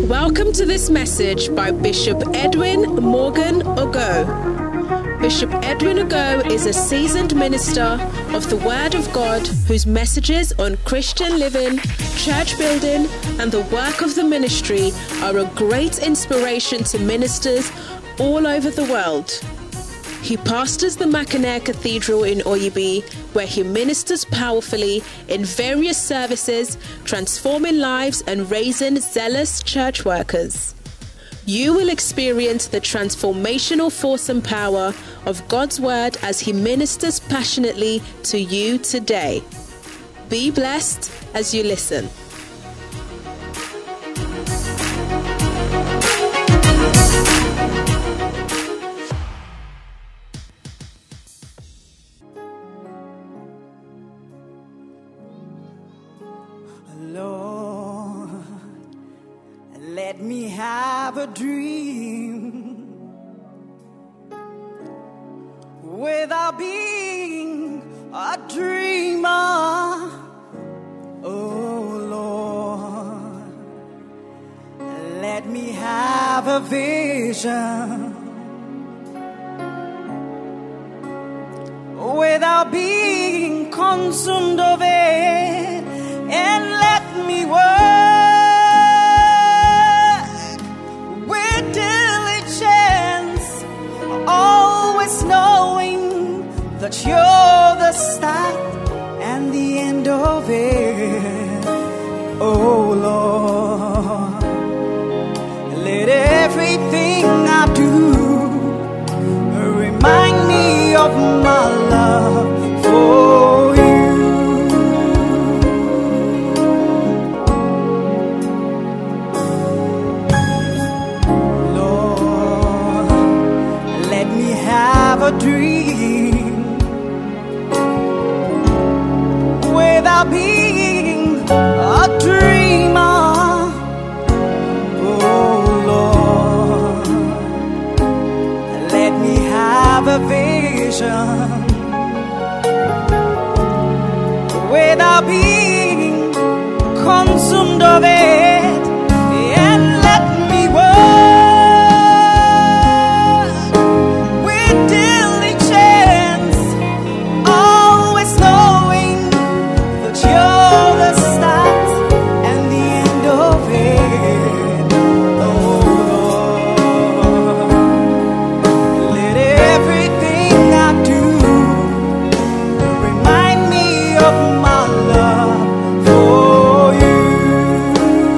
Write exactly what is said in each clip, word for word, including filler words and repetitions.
Welcome to this message by Bishop Edwin Morgan Ogo. Bishop Edwin Ogo is a seasoned minister of the Word of God whose messages on Christian living, church building, and the work of the ministry are a great inspiration to ministers all over the world. He pastors the Mackinac Cathedral in Oyibi, where he ministers powerfully in various services, transforming lives and raising zealous church workers. You will experience the transformational force and power of God's Word as he ministers passionately to you today. Be blessed as you listen. Lord, let me have a dream without being a dreamer. Oh Lord, let me have a vision without being consumed of it. And let me work with diligence, always knowing that you're the start and the end of it. Oh Lord, let everything I do remind me of my love for you. A dream without being a dreamer. Oh Lord, let me have a vision without being consumed of it, and let me work of my love for you.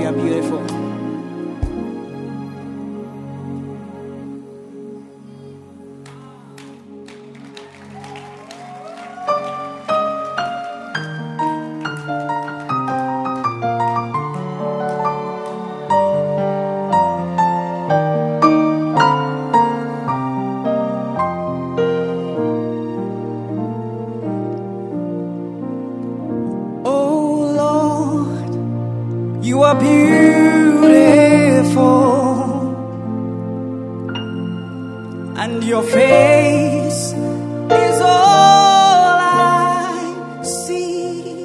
are beautiful. You are beautiful, and your face is all I see.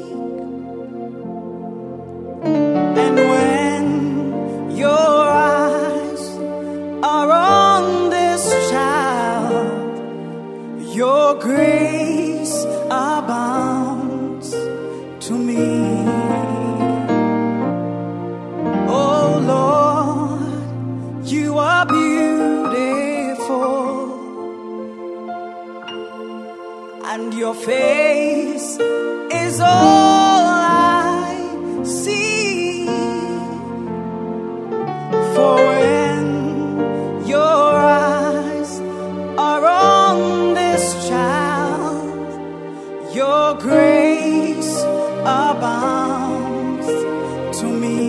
And when your eyes are on this child, your grace abounds to me. You are beautiful, and your face is all I see. For when your eyes are on this child, your grace abounds to me.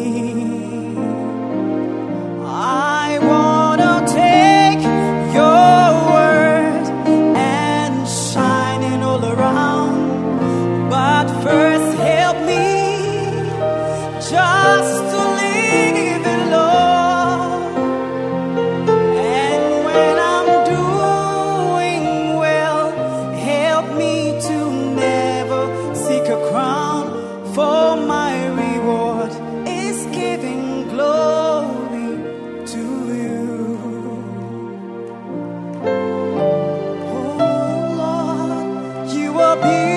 Just to live it, Lord. And when I'm doing well, help me to never seek a crown, for my reward is giving glory to you. Oh Lord, you are beautiful.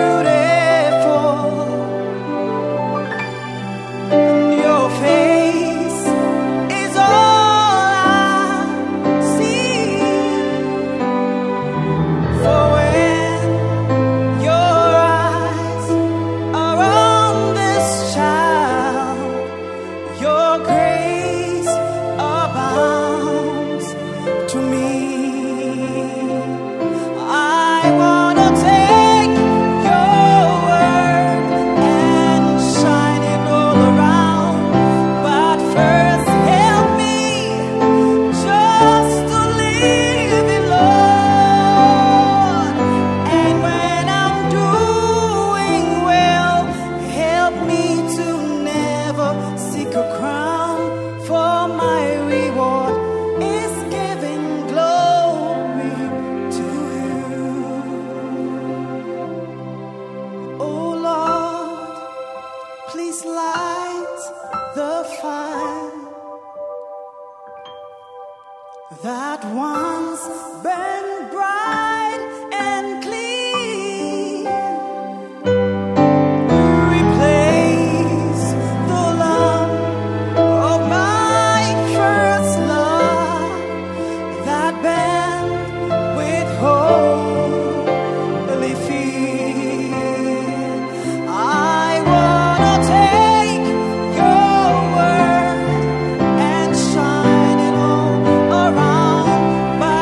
Please light the fire that once burned bright and clean. Replace the love of my first love that burned with holy fear. I but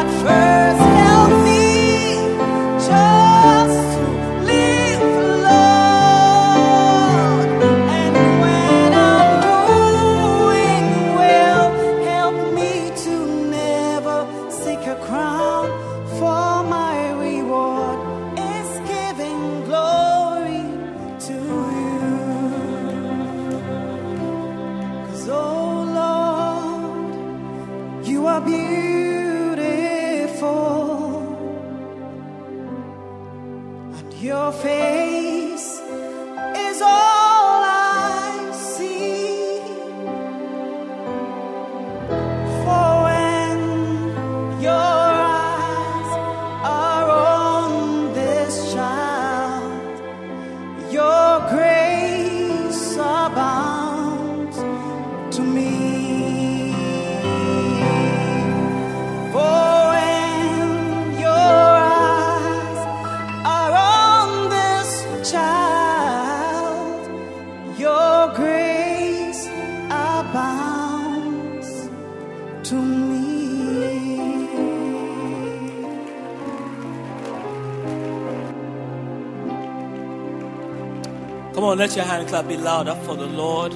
Come on, let your hand clap be louder for the Lord.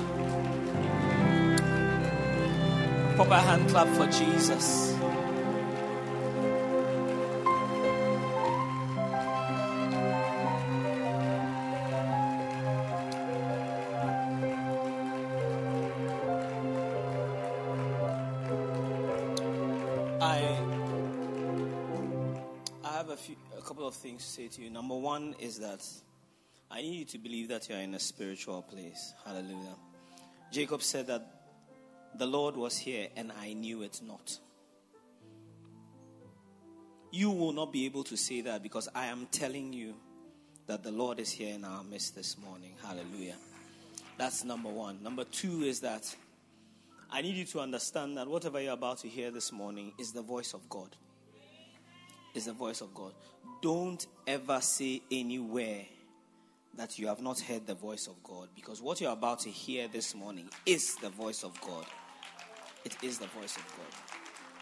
Proper hand clap for Jesus. I I have a few a couple of things to say to you. Number one is that I need you to believe that you're in a spiritual place. Hallelujah. Jacob said that the Lord was here and I knew it not. You will not be able to say that because I am telling you that the Lord is here in our midst this morning. Hallelujah. That's number one. Number two is that I need you to understand that whatever you're about to hear this morning is the voice of God. Is the voice of God. Don't ever say anywhere that you have not heard the voice of God, because what you're about to hear this morning is the voice of God. It is the voice of God.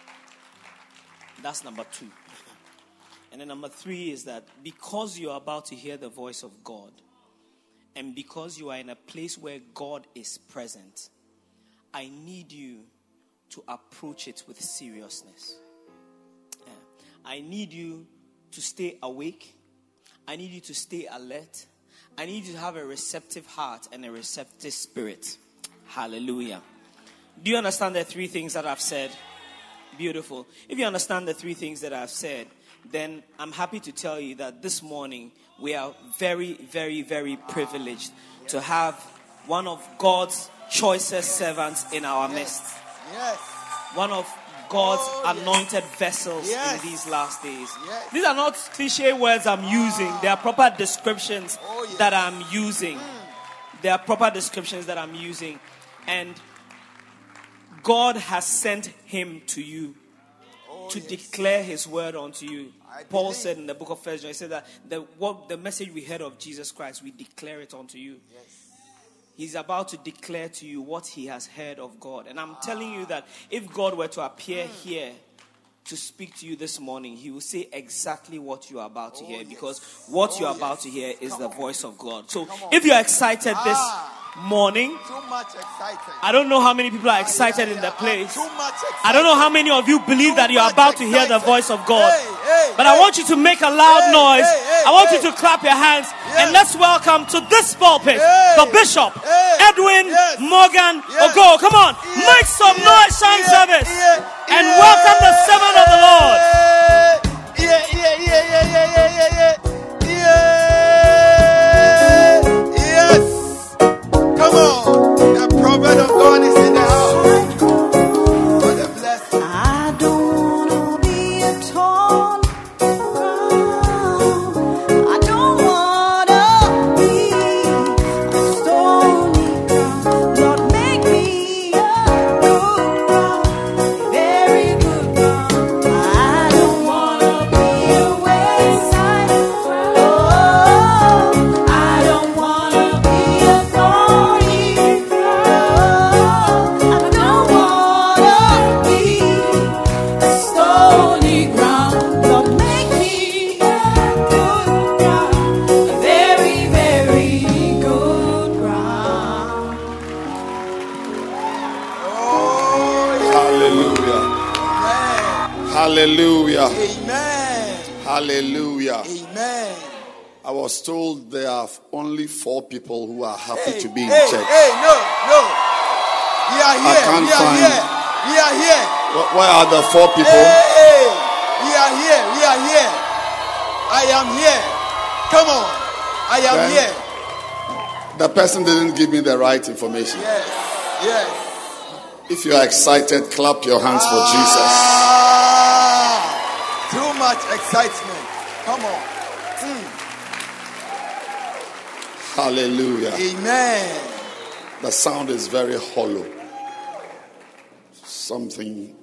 That's number two. And then number three is that because you're about to hear the voice of God, and because you are in a place where God is present, I need you to approach it with seriousness. Yeah. I need you to stay awake. I need you to stay alert. I need you to have a receptive heart and a receptive spirit. Hallelujah. Do you understand the three things that I've said? Beautiful. If you understand the three things that I've said, then I'm happy to tell you that this morning we are very, very, very privileged to have one of God's choicest servants in our midst. Yes. One of God's Oh, anointed vessels Yes. in these last days. Yes. These are not cliche words I'm using. They are proper descriptions Oh, yes. that I'm using. They are proper descriptions that I'm using. And God has sent him to you Oh, to yes. declare his word unto you. I Paul believe. said in the book of First John, he said that the what the message we heard of Jesus Christ, we declare it unto you. Yes. He's about to declare to you what he has heard of God. And I'm telling you that if God were to appear here to speak to you this morning, he will say exactly what you are about to Oh, hear, yes. because what Oh, you're yes. about to hear is Come the on. voice of God. So Come on. if you're excited this Ah. morning, Too much exciting. I don't know how many people are Ah, excited yeah, in yeah. the place. Ah, too much exciting. I don't know how many of you believe Too that you're much about to hear the exciting. voice of God. Hey, hey, But hey. I want you to make a loud Hey, noise. hey, hey, I want hey. you to clap your hands. Yes. And let's welcome to this pulpit Hey. the Bishop Hey. Edwin Yes. Morgan Yes. Ogo. Come on, Yeah, make some yeah, noise, Sun yeah, service. yeah, And yeah. welcome the servant of the Lord. Yeah, yeah, yeah, yeah, yeah, yeah, yeah, yeah. Yes. Come on. The prophet of God is in the house. What a blessing. I don't wanna be a tall ground. I don't wanna be a stony ground. Lord, make me a good ground, very good ground. I don't wanna be a wayside ground. Oh, I don't wanna be a thorny ground. I don't wanna be a stony ground. Lord, make me a good ground, a very, very good ground. Oh, yeah. Hallelujah. Hallelujah. Amen. Hallelujah. Amen. I was told there are only four people who are happy Hey, to be in hey, church. hey, no, no. We are I here. can't We are find- here. We are here. Wh- Where are the four people? Hey, hey. We are here. We are here. I am here. Come on. I am Then- here. The person didn't give me the right information. Yes. Yes. If you are excited, clap your hands for Jesus. Ah, too much excitement. Come on. Hallelujah. Amen. The sound is very hollow. Something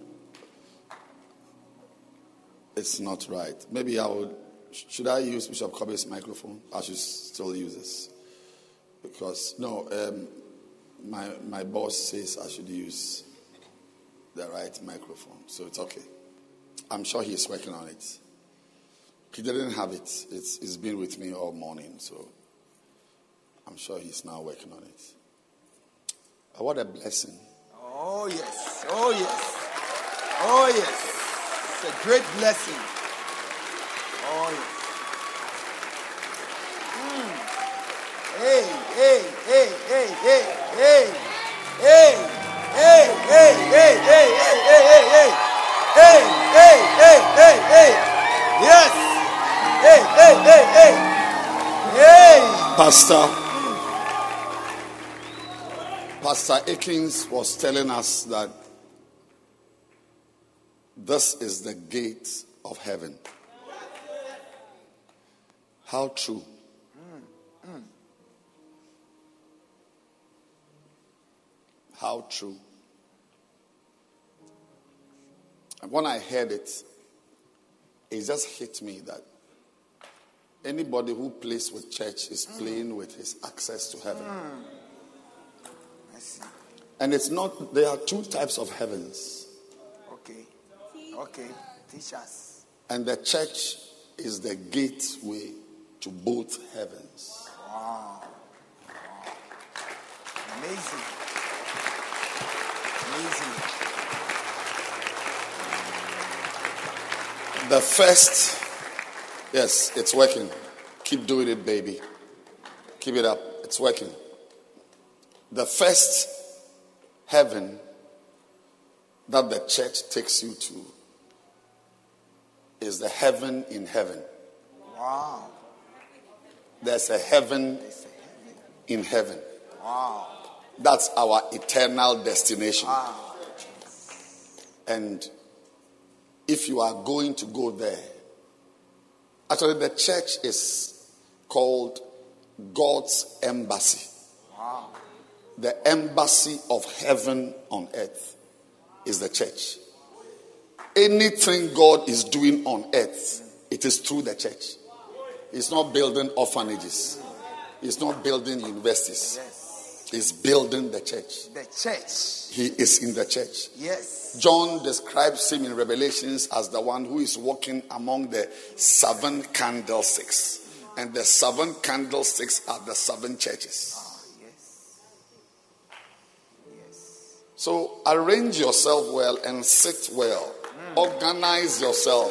is not right. Maybe I would. Should I use Bishop Kobe's microphone? I should still use this. Because, no, um, my, my boss says I should use the right microphone. So it's okay. I'm sure he's working on it. He didn't have it. It's, it's been with me all morning. So I'm sure he's now working on it. But what a blessing. Oh, yes. Oh, yes. Oh, yes. It's a great blessing. Oh, yes. Mm. Hey, hey, hey, hey, hey, hey, hey, hey, hey, hey, hey, hey, hey, hey, hey, hey, hey, hey, hey, hey, yes, hey, hey, hey, hey, hey. Pastor, Pastor Akins was telling us that this is the gate of heaven. How true. Mm, mm. How true. And when I heard it, it just hit me that anybody who plays with church is playing with his access to heaven. Mm. I see. And it's not, there are two types of heavens. Okay. Okay. Teach us. And the church is the gateway to both heavens. Wow. Wow. Amazing. Amazing. The first, yes, it's working. Keep doing it, baby. Keep it up. It's working. The first heaven that the church takes you to is the heaven in heaven. Wow. There's a heaven There's a heaven. in heaven. Wow. That's our eternal destination. Wow. And if you are going to go there, actually the church is called God's embassy. Wow. The embassy of heaven on earth is the church. Anything God is doing on earth, it is through the church. He's not building orphanages. He's not building universities. Yes. He's building the church. The church. He is in the church. Yes. John describes him in Revelations as the one who is walking among the seven candlesticks. And the seven candlesticks are the seven churches. Ah, yes. Yes. So arrange yourself well and sit well. Mm. Organize yourself.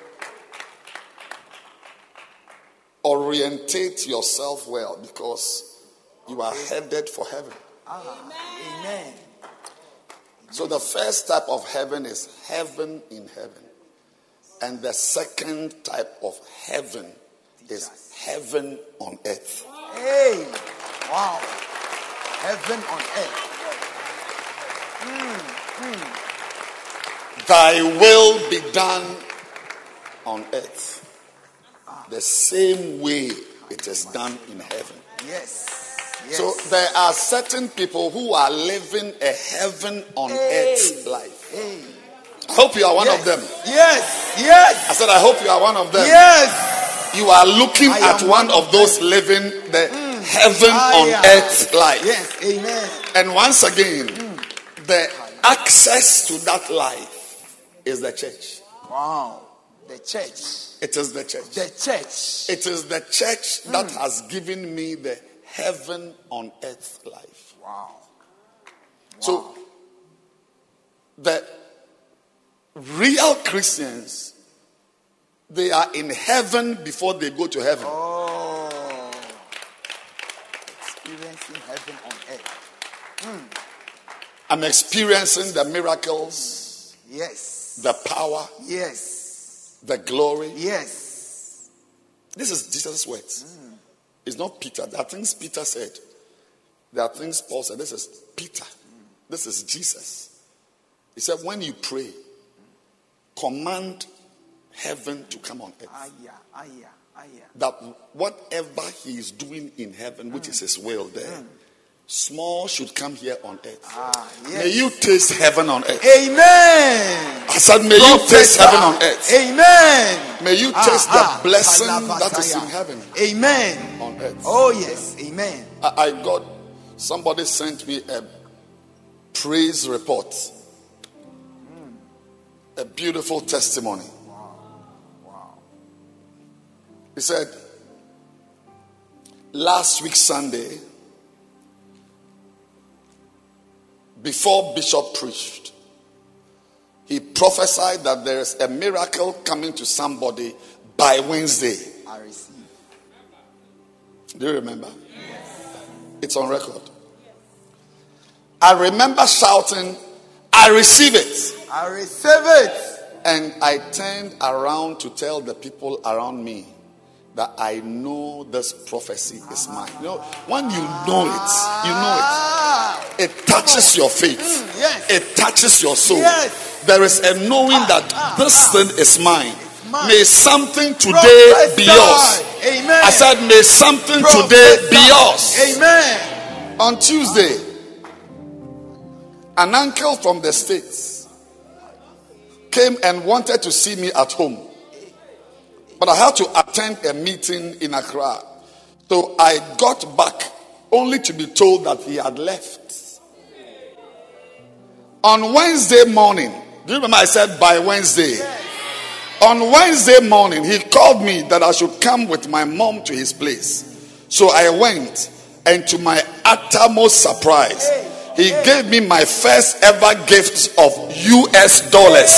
Orientate yourself well, because you are headed for heaven. Ah, amen. So the first type of heaven is heaven in heaven. And the second type of heaven is heaven on earth. Hey, wow. Heaven on earth. Mm, mm. Thy will be done on earth the same way it is done in heaven. Yes. Yes. So there are certain people who are living a heaven on Hey. earth life. Hey. I hope you are one Yes. of them. Yes. Yes. I said, I hope you are one of them. Yes. You are looking I at am one one of those living the heaven Ah, on yeah. earth life. Yes. Amen. And once again, the access to that life is the church. Wow. The church. It is the church. The church. It is the church that has given me the heaven on earth life. Wow. So, the real Christians, they are in heaven before they go to heaven. Oh. Experiencing heaven on earth. Mm. I'm experiencing the miracles, Yes. the power, Yes. the glory. Yes. This is Jesus' words. Mm. It's not Peter. There are things Peter said. There are things Paul said. This is Peter. Mm. This is Jesus. He said, when you pray, command heaven to come on earth. Aya, aya, aya. That whatever he is doing in heaven, which mm. is his will there, mm. small should come here on earth. Ah, yes. May you taste heaven on earth. Amen. I said, may you taste heaven on earth. Amen. May you Ah, taste ah, the blessing Salavataya. that is in heaven Amen. on earth. Oh, yes. Amen. I, I got, somebody sent me a praise report. Mm. A beautiful testimony. Wow. Wow. He said, last week Sunday, before Bishop preached, he prophesied that there is a miracle coming to somebody by Wednesday. I receive. Do you remember? Yes. It's on record. I remember shouting, I receive it. I receive it. And I turned around to tell the people around me that I know this prophecy is mine. You know, when you know it, you know it. It touches your faith. Mm, yes. It touches your soul. Yes. There is a knowing that ah, this ah, thing is mine. mine. May something today Prophesy. be yours. Amen. I said, may something Prophesy. today be yours. Amen. On Tuesday, an uncle from the States came and wanted to see me at home. But I had to attend a meeting in Accra. So I got back only to be told that he had left. On Wednesday morning, do you remember I said by Wednesday? Yes. On Wednesday morning, he called me that I should come with my mom to his place. So I went, and to my uttermost surprise, he gave me my first ever gift of U S dollars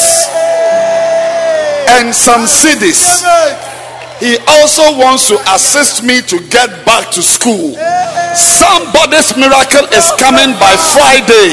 and some C Ds. He also wants to assist me to get back to school. Somebody's miracle is coming by Friday.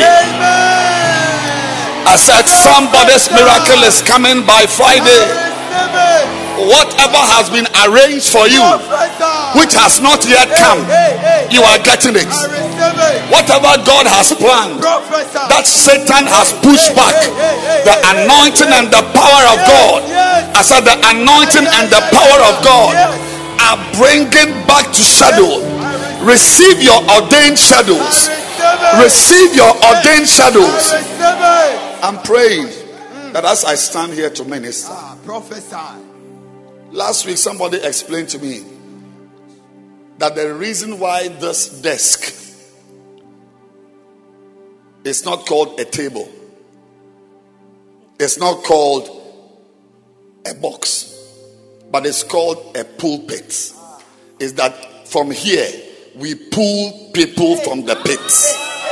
I said somebody's miracle is coming by Friday. Whatever has been arranged for you, which has not yet come, you are getting it. Whatever God has planned, that Satan has pushed back, the anointing and the power of God, I said the anointing and the power of God are bringing back to shadow. Receive your ordained shadows. Receive your ordained shadows. I'm praying that as I stand here to minister, prophesy. Last week somebody explained to me that the reason why this desk is not called a table, it's not called a box, but it's called a pulpit, is that from here we pull people from the pits.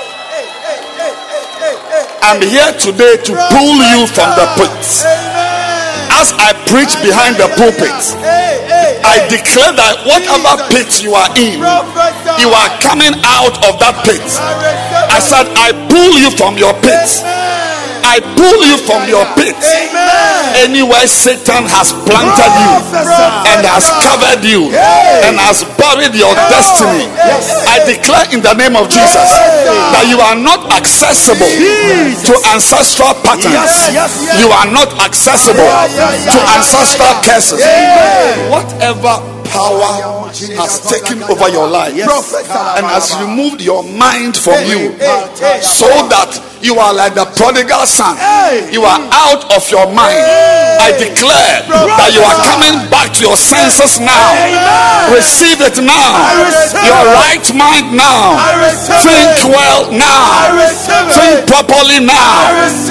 I'm here today to pull you from the pits. As I preach behind the pulpit, I declare that whatever pit you are in, you are coming out of that pit. I said, I pull you from your pit. I pull you from your pit. Anywhere Satan has planted you and has covered you and has buried your destiny, I declare in the name of Jesus that you are not accessible to ancestral patterns. You are not accessible to ancestral curses. Whatever power has taken over your life and has removed your mind from you, so that you are like the prodigal son, you are out of your mind. I declare that you are coming back to your senses now. Receive it now. Your right mind now. Think well now. Think properly now.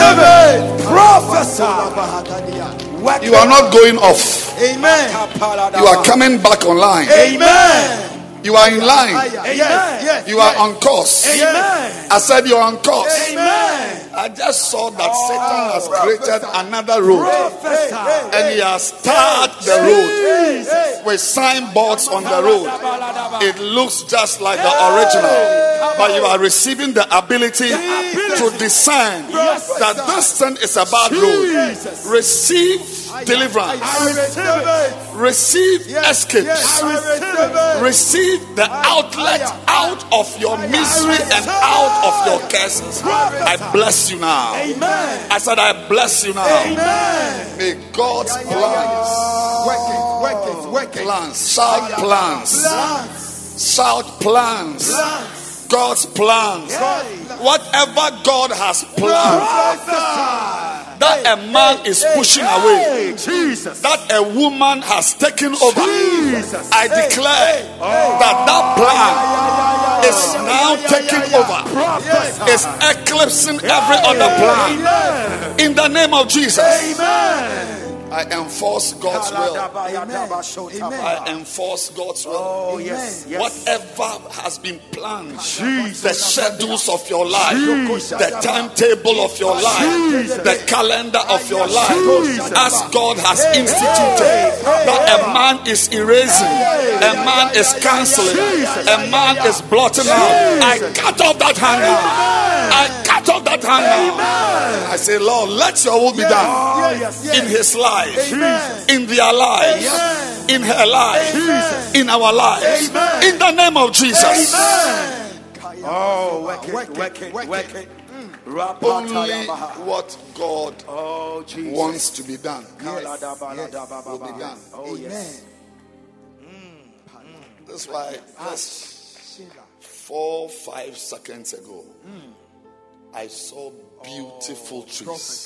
You are not going off. Amen. You are coming back online. Amen. You are in line. Yes, yes, you are on course. Amen. I said you are on course. Amen. I just saw that Satan has created another road, and he has tarred the road with signboards on the road. It looks just like the original, but you are receiving the ability to discern that this thing is a bad road. Receive deliverance. Receive escapes. Receive the outlet out of your misery and out of your curses. I bless you now. Amen. I said I bless you now. Amen. May God's plans, work it, work it, work it. plans, shout plans, Plans. shout plans, Plans. God's plans. Yes. Whatever God has planned, Prophesy. that a man is pushing away, Jesus. that a woman has taken over, Jesus. I declare that that plan is now taking over, is eclipsing every other plan. In the name of Jesus. Amen. I enforce God's will. Amen. I enforce God's will. Oh, yes. Yes. Whatever has been planned, Jesus. the schedules of your life, Jesus. the timetable of your life, Jesus. the calendar of your life, Jesus. as God has instituted, that a man is erasing, a man is canceling, a man is blotting out. I cut off that hanger. I cut off that hanger. I say, Lord, let your will be done in his life, in their lives, in her life, in our lives, in the name of Jesus. Oh, work it, work it, work it. Only what God Oh, Jesus. wants to be done Yes. will be done. Oh, yes. That's why just four, five seconds ago, I saw beautiful trees.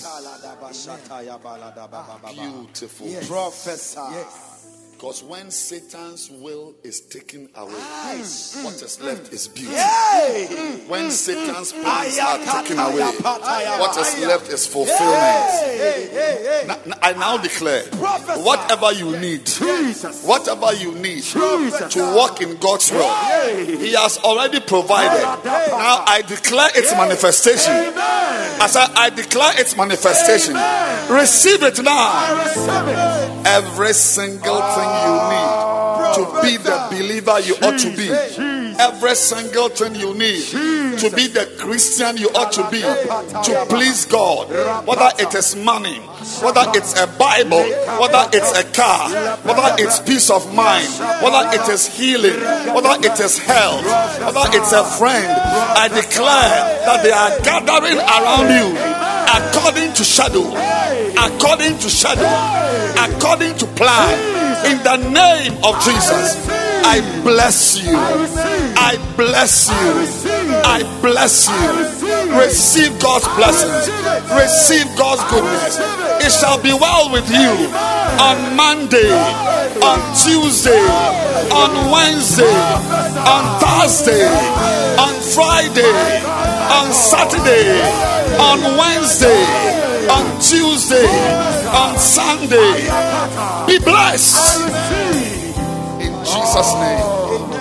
Beautiful. Yes. Professor. Yes. Because when Satan's will is taken away, what is left is beauty. When Satan's plans are taken away, what is left is fulfillment. Now, I now declare, whatever you need, whatever you need to walk in God's will, He has already provided. Now I declare its manifestation. As I, I declare its manifestation, receive it now. Every single thing you need to be the believer you ought to be, every single thing you need to be the Christian you ought to be, to please God, whether it is money, whether it's a Bible, whether it's a car, whether it's peace of mind, whether it is healing, whether it is health, whether it's a friend, I declare that they are gathering around you according to shadow, according to shadow, according to plan. In the name of Jesus, I bless you. I bless you. I bless you. Receive God's blessings. Receive God's goodness. It shall be well with you on Monday, on Tuesday, on Wednesday, on Thursday, on Friday, on Saturday, on Wednesday, on Tuesday, on Sunday. Be blessed in Jesus' name.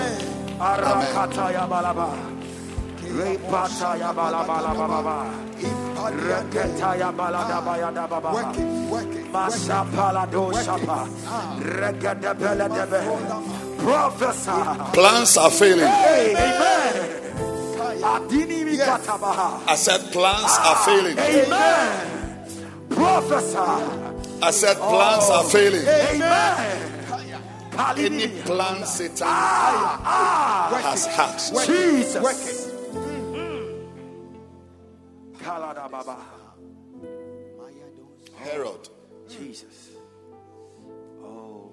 Plans are failing. I said plans are failing. I said plans are failing. Any plan Satan has hatched, Herod, Jesus. Oh,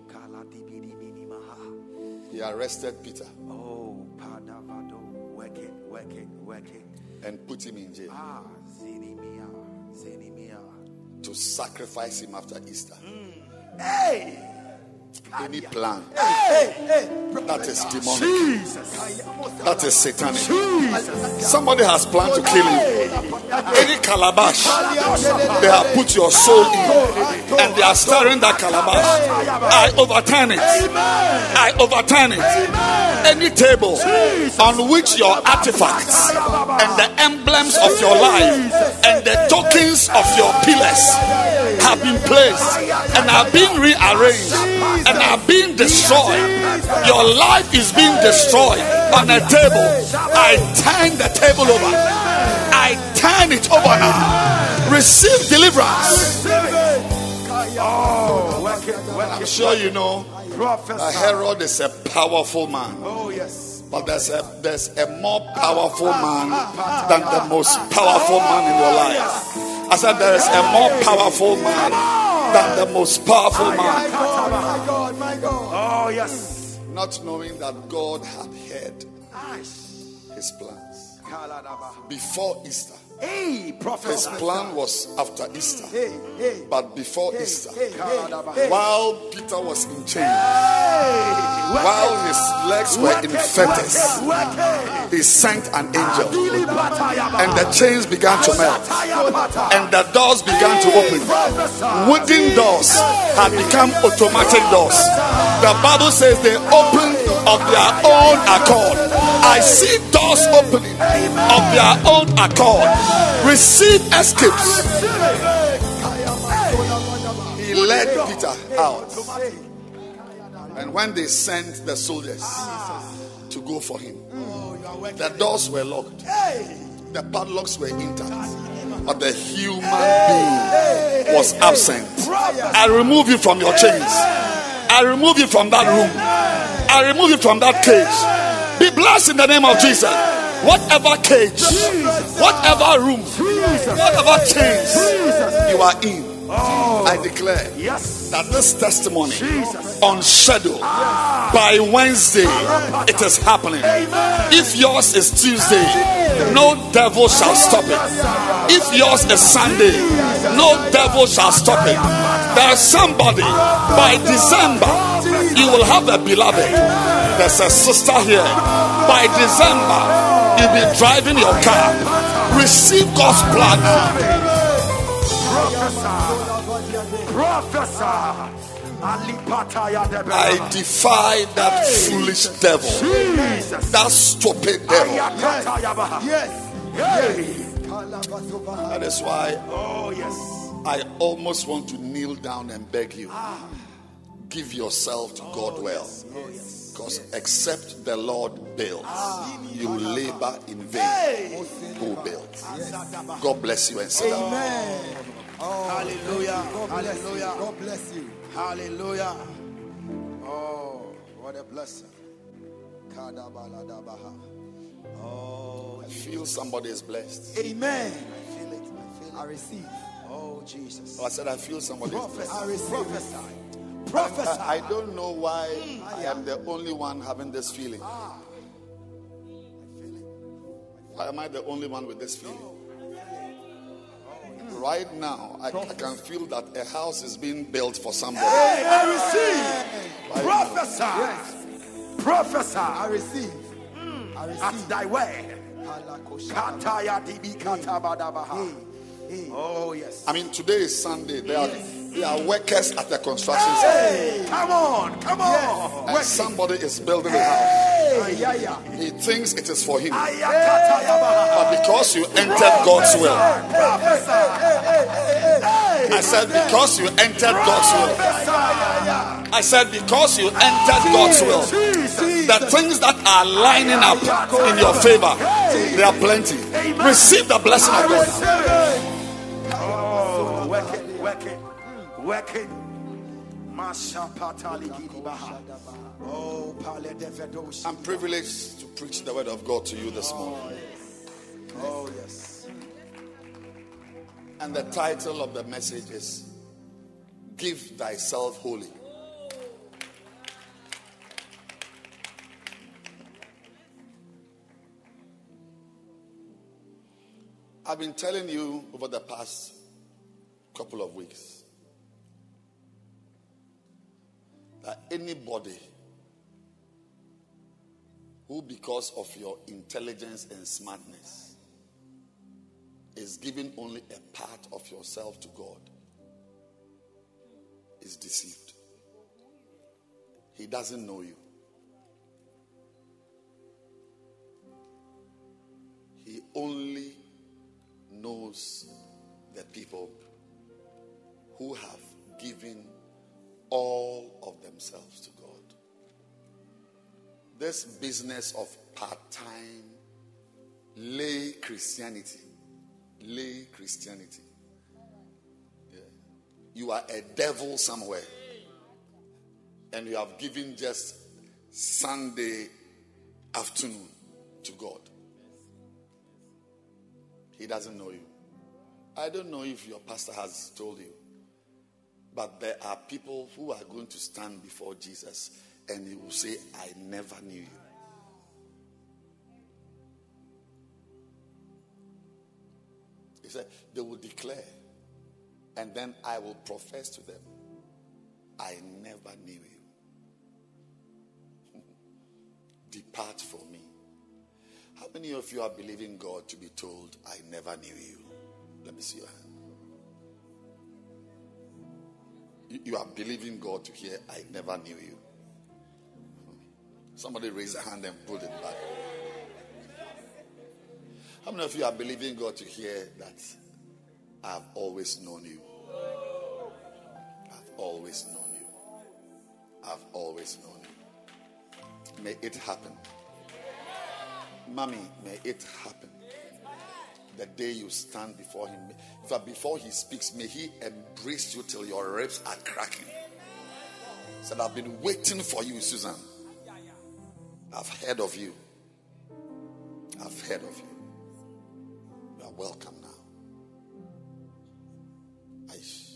he arrested Peter. Oh, Padavado, work it, work it, work it, and put him in jail. Ah, Zinimia, Zinimia. To sacrifice him after Easter. Mm. Hey! Any plan hey, hey, that is demonic, Jesus. that is satanic. Jesus. Somebody has planned to kill you. Any calabash they have put your soul in, and they are stirring that calabash, I overturn it. I overturn it. Any table on which your artifacts and the emblems of your life and the tokens of your pillars have been placed and are being rearranged and are being destroyed. Your life is being destroyed on a table. I turn the table over. I turn it over now. Receive deliverance. I'm sure you know uh, Herod is a powerful man. Oh, yes. But there's a there's a more powerful man than the most powerful man in your life. I said there is a more powerful man than the most powerful man. My God, my God. Oh, yes. Not knowing that God had heard his plans before Easter. Hey, His plan was after Easter. Hey, hey, but before hey, Easter, hey, hey, while Peter was in chains, while his legs were in fetters, he sent an angel, and the chains began to melt, and the doors began to open. Wooden doors had become automatic doors. The Bible says they opened of their own accord. I see doors opening of their own accord. Receive escapes. He led Peter out. And when they sent the soldiers to go for him, the doors were locked. The padlocks were intact. But the human being was absent. I remove you from your chains. I remove you from that room. I remove you from that cage. Be blessed in the name of Jesus. Whatever cage, whatever room, whatever chains you are in, I declare that this testimony on schedule by Wednesday, it is happening. If yours is Tuesday, no devil shall stop it. If yours is Sunday, no devil shall stop it. There is somebody, by December, you will have a beloved. There's a sister here. By December, you'll be driving your car. Receive God's blood. I defy that foolish devil, that stupid devil. That is why I almost want to kneel down and beg you. Give yourself to God well. Because except the Lord builds, you labor in vain. Who builds? God bless you and sit down. Amen. Oh, hallelujah. Hallelujah. God bless you. Hallelujah. Oh, what a blessing. Oh, I feel somebody is blessed. Amen. I feel it. I feel it. I receive. Oh, Jesus. Oh, I said I feel somebody is blessed. I receive. Prophesy. Prophesy. I, I don't know why I am the only one having this feeling. Why am I the only one with this feeling? Right now, I, I can feel that a house is being built for somebody. Hey, I receive. Right Prophesy. Yes. Prophesy. I receive. Mm. I receive. At thy word. Oh, yes. I mean, today is Sunday. There are, there are workers at the construction site. Hey, come on, come on. Yes. And somebody is building a house. Hey, yeah, yeah. He thinks it is for him. Hey. But because you entered God's will. I said, because you entered God's will. I said, because you entered God's will. The things that are lining up in your favor, there are plenty. Receive the blessing of God. Oh, work it, work it, work it. I'm privileged to preach the word of God to you this morning. Oh, yes. And the title of the message is Give Thyself Wholly. I've been telling you over the past couple of weeks that anybody who, because of your intelligence and smartness, is giving only a part of yourself to God is deceived. He doesn't know you. He only knows the people who have given all of themselves to God. This business of part-time lay Christianity, lay Christianity. Yeah. You are a devil somewhere, and you have given just Sunday afternoon to God. He doesn't know you. I don't know if your pastor has told you, but there are people who are going to stand before Jesus and he will say, I never knew you. He said, they will declare, and then I will profess to them, I never knew you. Depart from me. How many of you are believing God to be told, I never knew you? Let me see your hand. You, you are believing God to hear, I never knew you. Somebody raise a hand and put it back. How many of you are believing God to hear that I've always known you? I've always known you. I've always known you. May it happen. Mommy, may it happen. The day you stand before him, in fact, before he speaks, may he embrace you till your ribs are cracking. He said, I've been waiting for you, Susan. I've heard of you. I've heard of you. You are welcome now. Aish.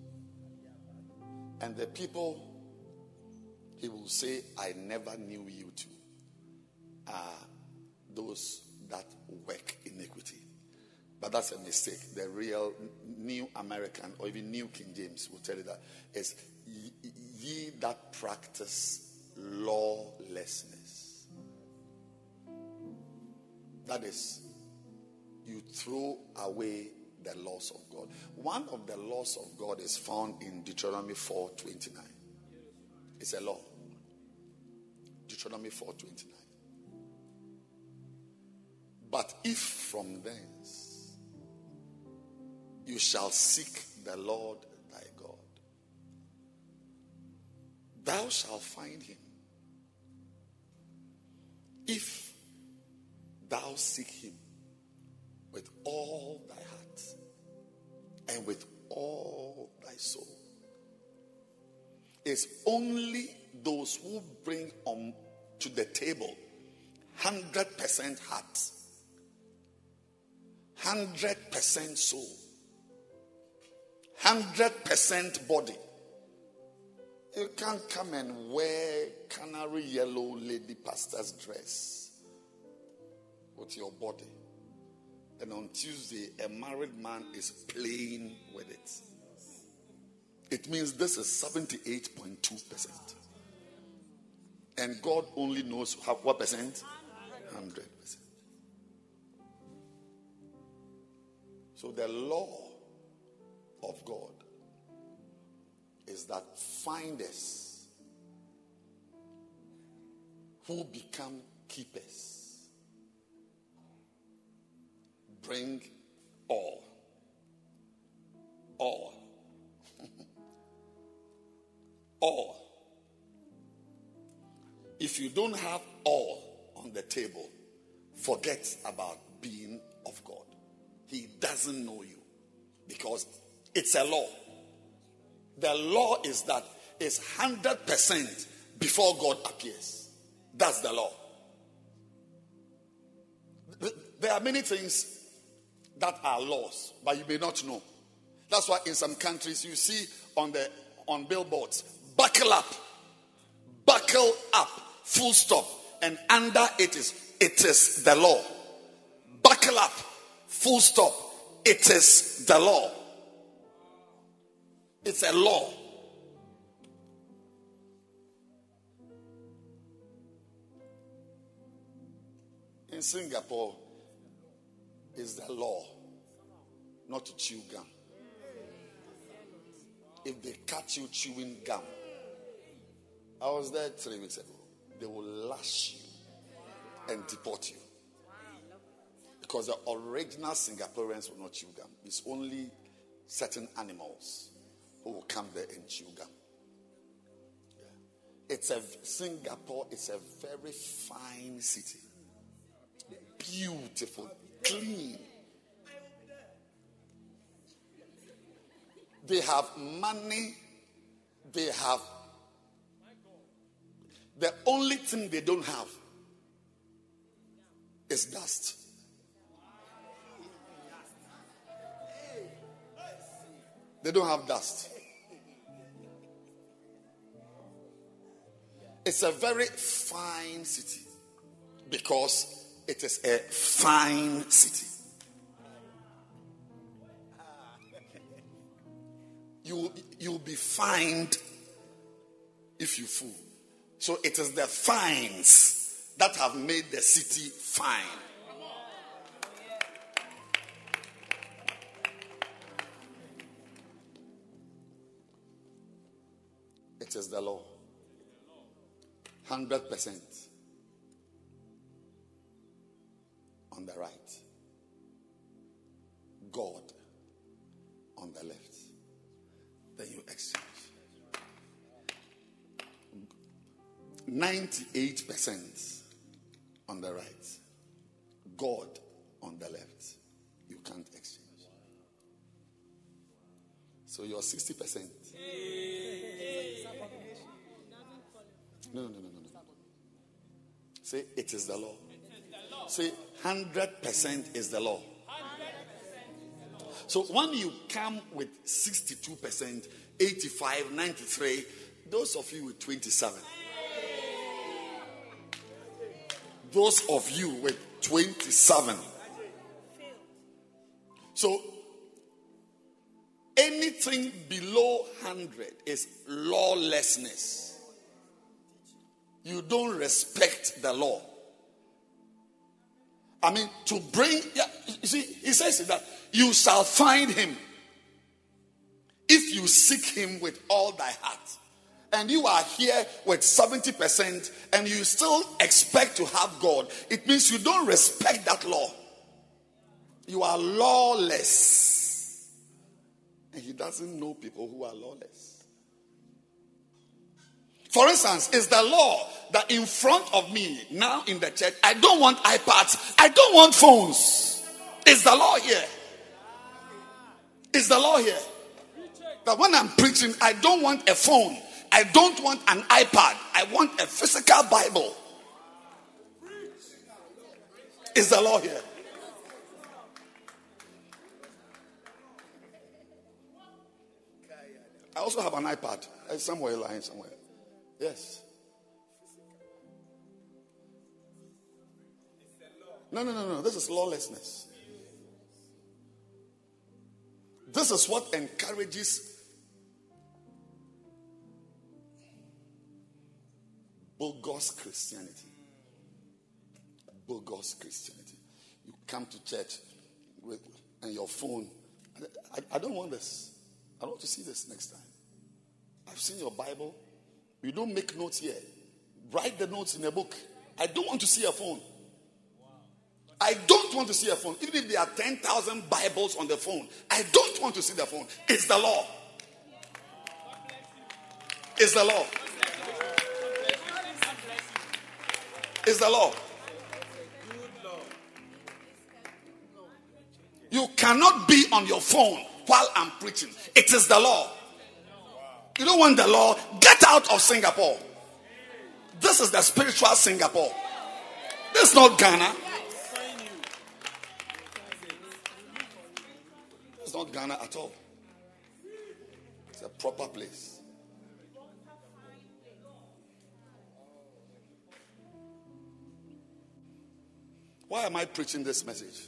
And the people he will say, I never knew you to, are those that work iniquity. But that's a mistake. The real New American or even New King James will tell you that is ye, ye that practice lawlessness. That is, you throw away the laws of God. One of the laws of God is found in Deuteronomy four twenty-nine. It's a law. Deuteronomy four twenty-nine. But if from thence you shall seek the Lord thy God, thou shalt find him. If thou seek him with all thy heart and with all thy soul. It's only those who bring on to the table one hundred percent heart, one hundred percent soul, one hundred percent body. You can't come and wear canary yellow lady pastor's dress with your body. And on Tuesday, a married man is playing with it. It means this is seventy-eight point two percent. And God only knows how, what percent? one hundred percent. So the law of God is that finders who become keepers bring all. All. All. If you don't have all on the table, forget about being of God. He doesn't know you because it's a law. The law is that it's one hundred percent before God appears. That's the law. There are many things that are laws, but you may not know. That's why in some countries you see on the on billboards, buckle up, buckle up, full stop, and under it is it is the law. Buckle up, full stop, it is the law. It's a law. In Singapore, it's the law not to chew gum. If they catch you chewing gum, I was there three weeks ago, they will lash you and deport you. Because the original Singaporeans will not chew gum. It's only certain animals who will come there and chew gum. Yeah. It's a Singapore, it's a very fine city. Beautiful, clean. They have money. They have. The only thing they don't have is dust. They don't have dust. It's a very fine city because it is a fine city. you you'll be fined if you fool. So it is the fines that have made the city fine. It is the law. Hundred percent on the right. God on the left. Then you exchange. ninety-eight percent on the right. God on the left. You can't exchange. So you're sixty percent. No, no, no, no, no. Say, it is the law. Say, one hundred percent is the law. So when you come with sixty-two percent, eighty-five, ninety-three, those of you with twenty-seven. Those of you with twenty-seven. So anything below one hundred is lawlessness. You don't respect the law. I mean, to bring, yeah, you see, he says that you shall find him if you seek him with all thy heart. And you are here with seventy percent and you still expect to have God. It means you don't respect that law. You are lawless. And he doesn't know people who are lawless. For instance, is the law that in front of me now in the church, I don't want iPads, I don't want phones. Is the law here? Is the law here? That when I'm preaching, I don't want a phone, I don't want an iPad, I want a physical Bible. Is the law here? I also have an iPad. It's somewhere lying somewhere. Yes. No, no, no, no. This is lawlessness. This is what encourages bogus Christianity. Bogus Christianity. You come to church with and your phone. I, I, I don't want this. I don't want to see this next time. I've seen your Bible. You don't make notes here. Write the notes in a book. I don't want to see a phone. I don't want to see a phone. Even if there are ten thousand Bibles on the phone, I don't want to see the phone. It's the law. It's the law. It's the law. You cannot be on your phone while I'm preaching. It is the law. You don't want the law? Get out of Singapore. This is the spiritual Singapore. This is not Ghana. It's not Ghana at all. It's a proper place. Why am I preaching this message?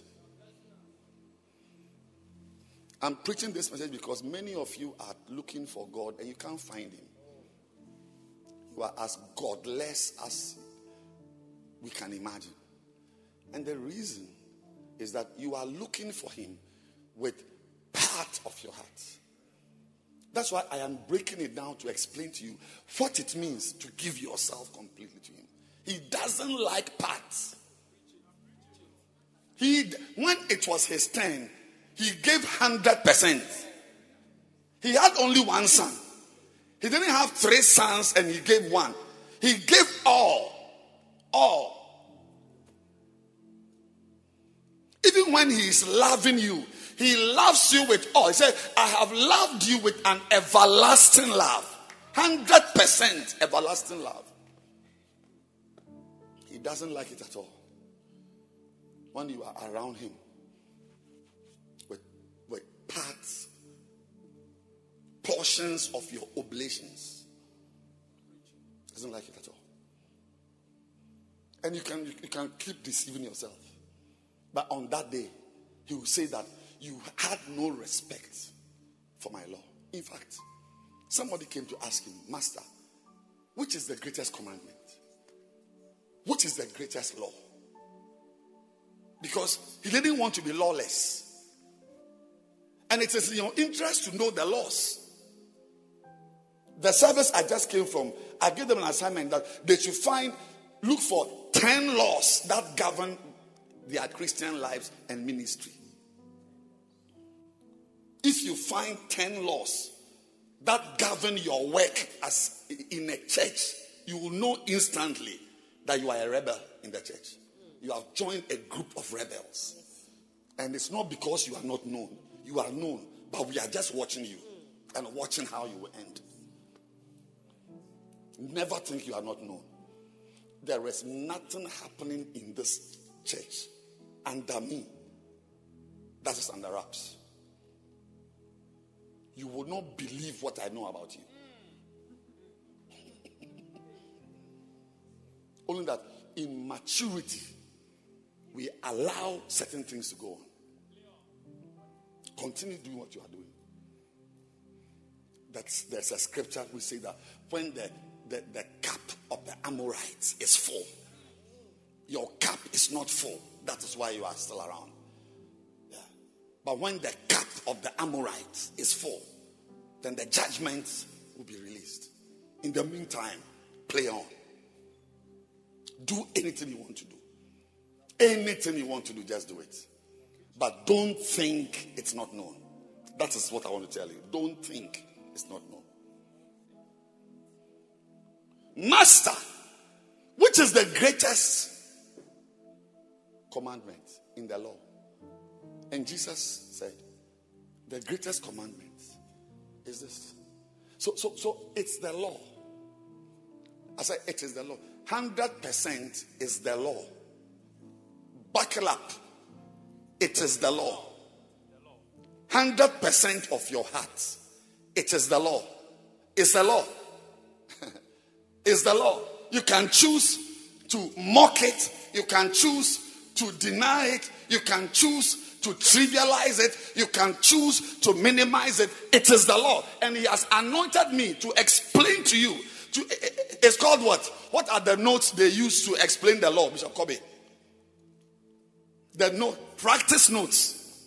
I'm preaching this message because many of you are looking for God and you can't find him. You are as godless as we can imagine. And the reason is that you are looking for him with part of your heart. That's why I am breaking it down to explain to you what it means to give yourself completely to him. He doesn't like parts. He, when it was his turn, he gave one hundred percent. He had only one son. He didn't have three sons and he gave one. He gave all. All. Even when he is loving you, he loves you with all. He said, I have loved you with an everlasting love. one hundred percent everlasting love. He doesn't like it at all. When you are around him, parts, portions of your oblations. Doesn't like it at all. And you can you can keep deceiving yourself. But on that day, he will say that you had no respect for my law. In fact, somebody came to ask him, Master, which is the greatest commandment? Which is the greatest law? Because he didn't want to be lawless. And it is in your interest to know the laws. The service I just came from, I gave them an assignment that they should find, look for ten laws that govern their Christian lives and ministry. If you find ten laws that govern your work as in a church, you will know instantly that you are a rebel in the church. You have joined a group of rebels. And it's not because you are not known. You are known, but we are just watching you and watching how you will end. Never think you are not known. There is nothing happening in this church under me that is under wraps. You will not believe what I know about you. Only that in maturity, we allow certain things to go on. Continue doing what you are doing. That's, there's a scripture we say that when the, the, the cup of the Amorites is full, your cup is not full. That is why you are still around. Yeah. But when the cup of the Amorites is full, then the judgment will be released. In the meantime, play on. Do anything you want to do. Anything you want to do, just do it. But don't think it's not known. That is what I want to tell you. Don't think it's not known. Master, which is the greatest commandment in the law? And Jesus said, the greatest commandment is this. So, so, so it's the law. I said it is the law. Hundred percent is the law. Buckle up. It is the law. Hundred percent of your heart. It is the law. It's the law. It's the law. You can choose to mock it. You can choose to deny it. You can choose to trivialize it. You can choose to minimize it. It is the law. And he has anointed me to explain to you. To, it's called what? What are the notes they use to explain the law, Bishop Kobe? The note, practice notes.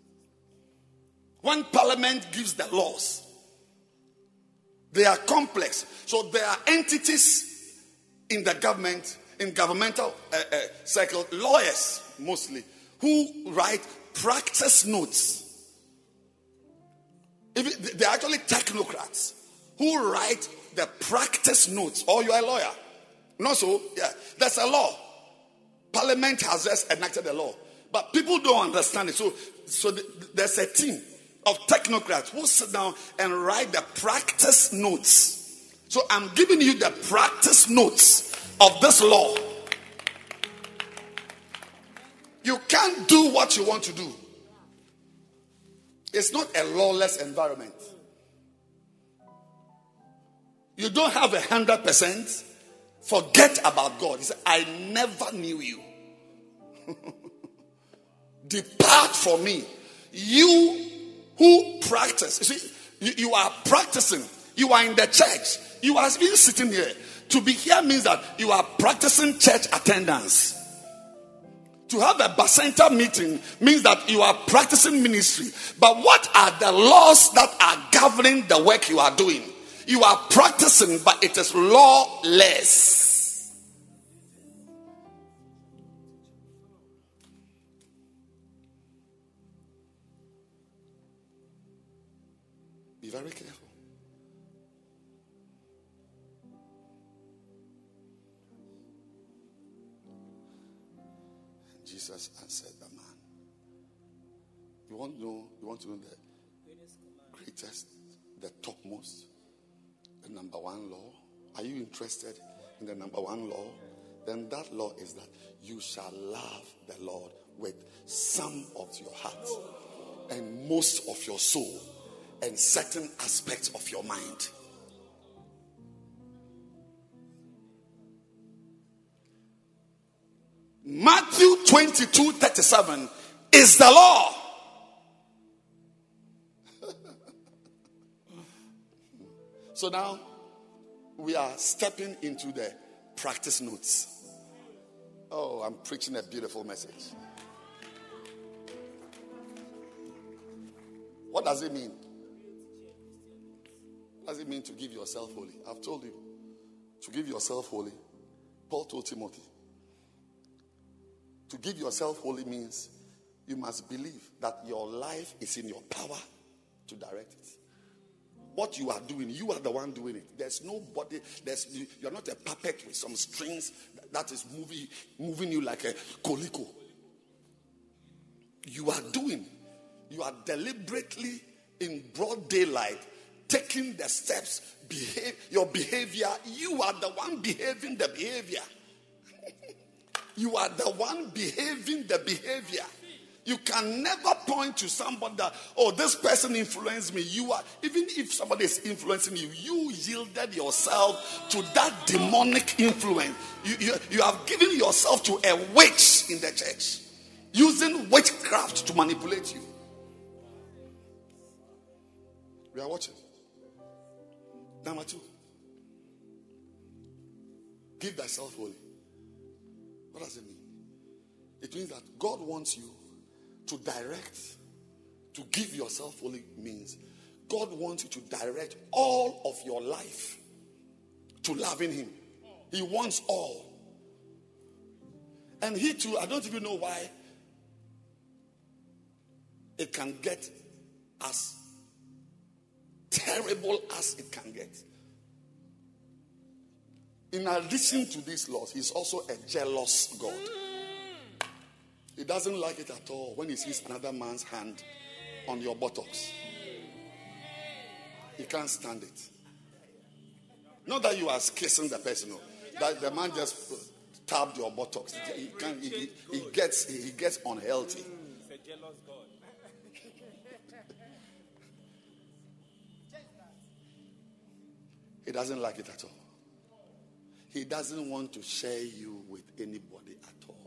When Parliament gives the laws, they are complex. So there are entities in the government, in governmental uh, uh, circle, lawyers mostly, who write practice notes. If they are actually technocrats who write the practice notes. Or you are a lawyer. Not so, yeah. That's a law. Parliament has just enacted a law. But people don't understand it. So, so th- there's a team of technocrats who sit down and write the practice notes. So I'm giving you the practice notes of this law. You can't do what you want to do. It's not a lawless environment. You don't have a hundred percent. Forget about God. He said, I never knew you. Depart from me. You who practice. You see, you, you are practicing. You are in the church. You are been sitting here. To be here means that you are practicing church attendance. To have a Bacenta meeting means that you are practicing ministry. But what are the laws that are governing the work you are doing? You are practicing, but it is lawless. Be very careful. Jesus answered the man. You want to know, you want to know the greatest, the topmost, the number one law? Are you interested in the number one law? Then that law is that you shall love the Lord with some of your heart and most of your soul and certain aspects of your mind. Matthew twenty-two thirty-seven is the law. So now we are stepping into the practice notes. Oh, I'm preaching a beautiful message. What does it mean? What does it mean to give yourself holy? I've told you. To give yourself holy, Paul told Timothy. To give yourself holy means you must believe that your life is in your power to direct it. What you are doing, you are the one doing it. There's nobody, there's, you're not a puppet with some strings that is moving, moving you like a coleco. You are doing, you are deliberately in broad daylight taking the steps, behave, your behavior, you are the one behaving the behavior. You are the one behaving the behavior. You can never point to somebody that, oh, this person influenced me. You are, even if somebody is influencing you, you yielded yourself to that demonic influence. You, you, you have given yourself to a witch in the church, using witchcraft to manipulate you. We are watching. Number two, give thyself holy. What does it mean? It means that God wants you to direct, to give yourself holy means God wants you to direct all of your life to loving him. He wants all. And he too, I don't even know why it can get as terrible as it can get. In addition to these laws, he's also a jealous God. He doesn't like it at all when he sees another man's hand on your buttocks. He can't stand it. Not that you are kissing the person, no. That the man just tapped your buttocks. He, can't, he, he, he gets he gets unhealthy. He's a jealous God. He doesn't like it at all. He doesn't want to share you with anybody at all.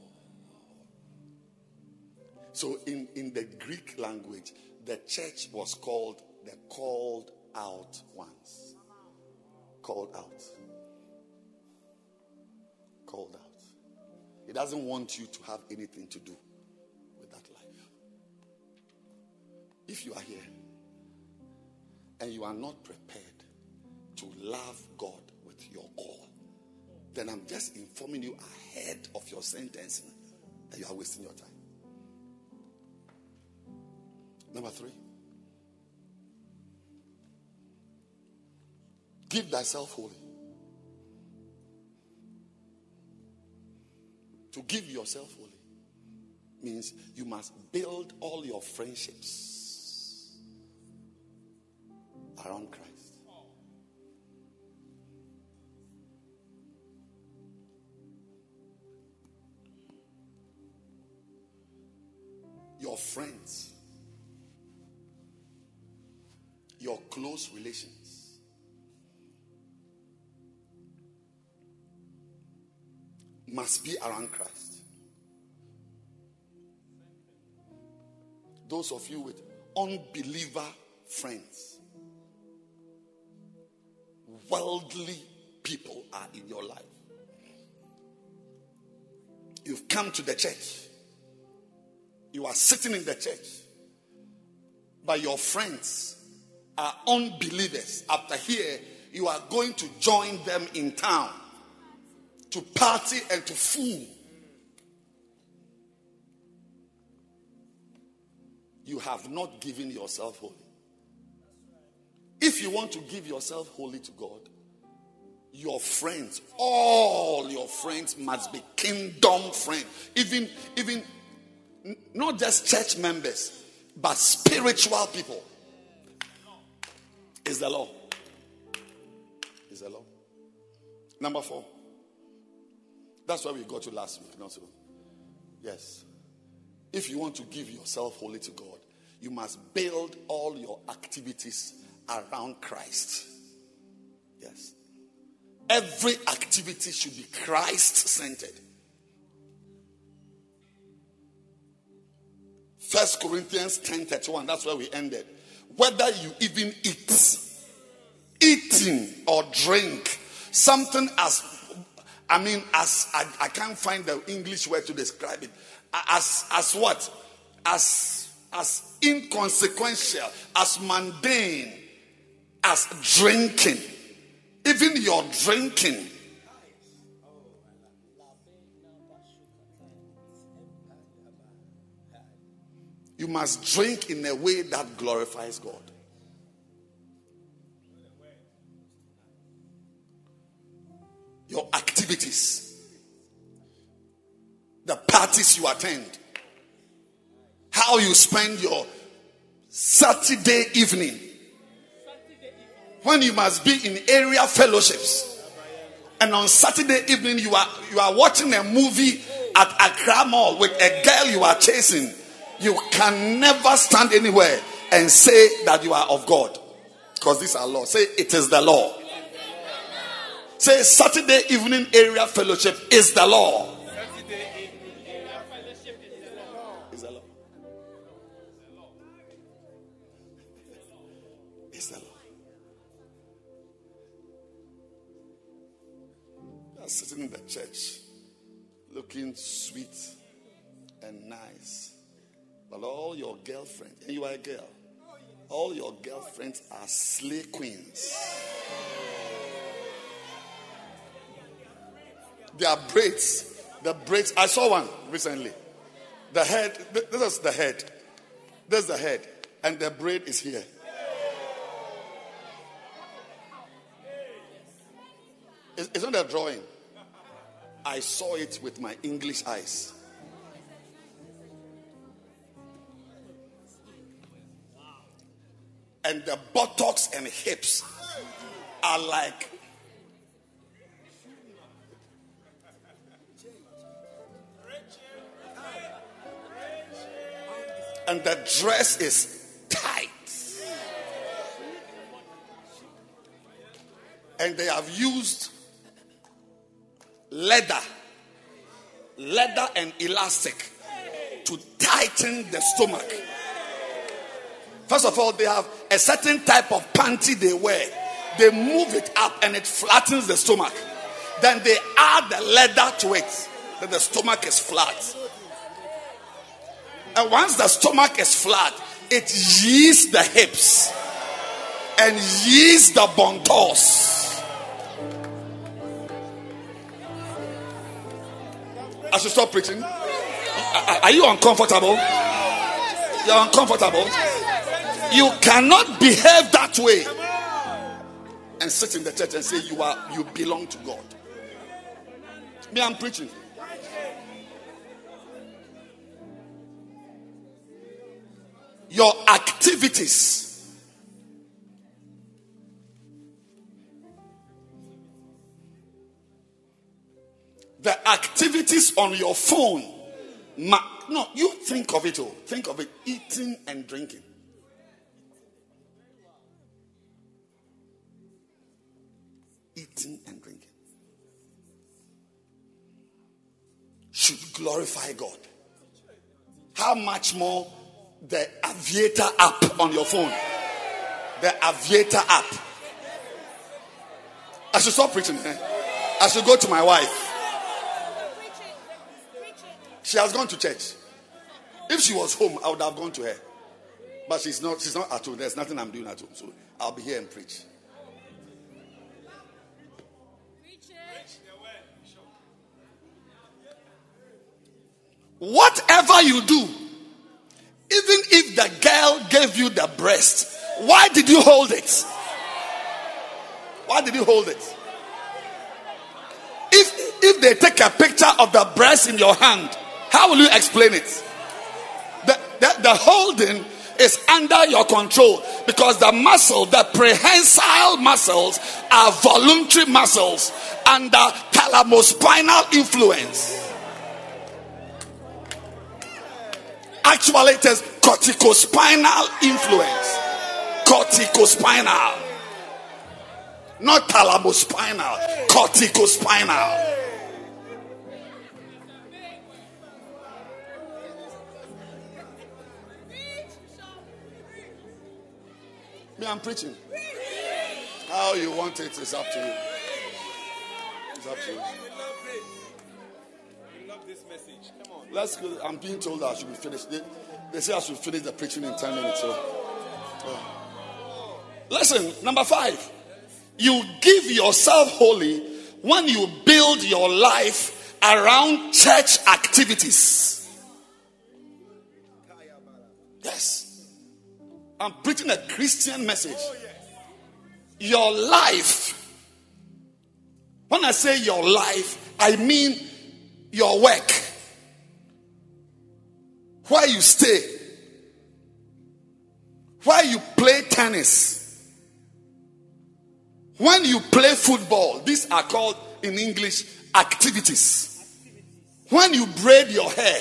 So in, in the Greek language, the church was called the called out ones. Called out. Called out. He doesn't want you to have anything to do with that life. If you are here and you are not prepared to love God with your all, then I'm just informing you ahead of your sentencing that you are wasting your time. Number three, give thyself holy. To give yourself holy means you must build all your friendships around Christ. Your friends, your close relations, must be around Christ. Those of you with unbeliever friends, worldly people are in your life. You've come to the church. You are sitting in the church, but your friends are unbelievers. After here, you are going to join them in town to party and to fool. You have not given yourself holy. If you want to give yourself holy to God, your friends, all your friends must be kingdom friends. Even, even not just church members, but spiritual people. Is the law. Is the law. Number four. That's where we got to last week. Not so. Yes. If you want to give yourself wholly to God, you must build all your activities around Christ. Yes. Every activity should be Christ-centered. First Corinthians ten thirty-one, that's where we ended. Whether you even eat, eating or drink something as, I mean, as I, I can't find the English word to describe it. As as what? As as inconsequential, as mundane as drinking. Even your drinking. You must drink in a way that glorifies God. Your activities, the parties you attend, how you spend your Saturday evening, when you must be in area fellowships, and on Saturday evening you are you are watching a movie at Accra Mall with a girl you are chasing. You can never stand anywhere and say that you are of God, because these are laws. Say it is the law. Say Saturday evening area fellowship is the law. Saturday evening area fellowship is the law. Is the law. It's the law. You are sitting in the church looking sweet and nice, but all your girlfriends, and you are a girl, all your girlfriends are slay queens. Their braids, the braids. I saw one recently. The head, this is the head. This is the head. And the braid is here. It's, it's not a drawing. I saw it with my English eyes. And the buttocks and hips are like and the dress is tight. And they have used leather, leather and elastic to tighten the stomach. First of all, they have a certain type of panty they wear. They move it up and it flattens the stomach. Then they add the leather to it. Then the stomach is flat. And once the stomach is flat, it yields the hips and yields the bontos. I should stop preaching. Are you uncomfortable? You're uncomfortable. You cannot behave that way and sit in the church and say you are you belong to God. Me, I'm preaching. Your activities, the activities on your phone. Ma- no, you think of it all. Think of it, eating and drinking. Eating and drinking should glorify God. How much more the Aviator app on your phone? The Aviator app. I should stop preaching. Eh? I should go to my wife. She has gone to church. If she was home, I would have gone to her. But she's not. She's not at home. There's nothing I'm doing at home, so I'll be here and preach. Whatever you do, even if the girl gave you the breast, why did you hold it? Why did you hold it? If if they take a picture of the breast in your hand, how will you explain it? The, the, the holding is under your control because the muscle, the prehensile muscles, are voluntary muscles under thalamospinal influence. Actually, it is corticospinal influence. Corticospinal. Not thalamospinal. Corticospinal. Me, I'm preaching. How you want it is up to you. It's up to you. This message. Come on. Let's go. I'm being told that I should be finished. They, they say I should finish the preaching in ten minutes. So, uh. Listen, number five. You give yourself wholly when you build your life around church activities. Yes. I'm preaching a Christian message. Your life. When I say your life, I mean your work, where you stay, where you play tennis, when you play football. These are called in English activities. When you braid your hair,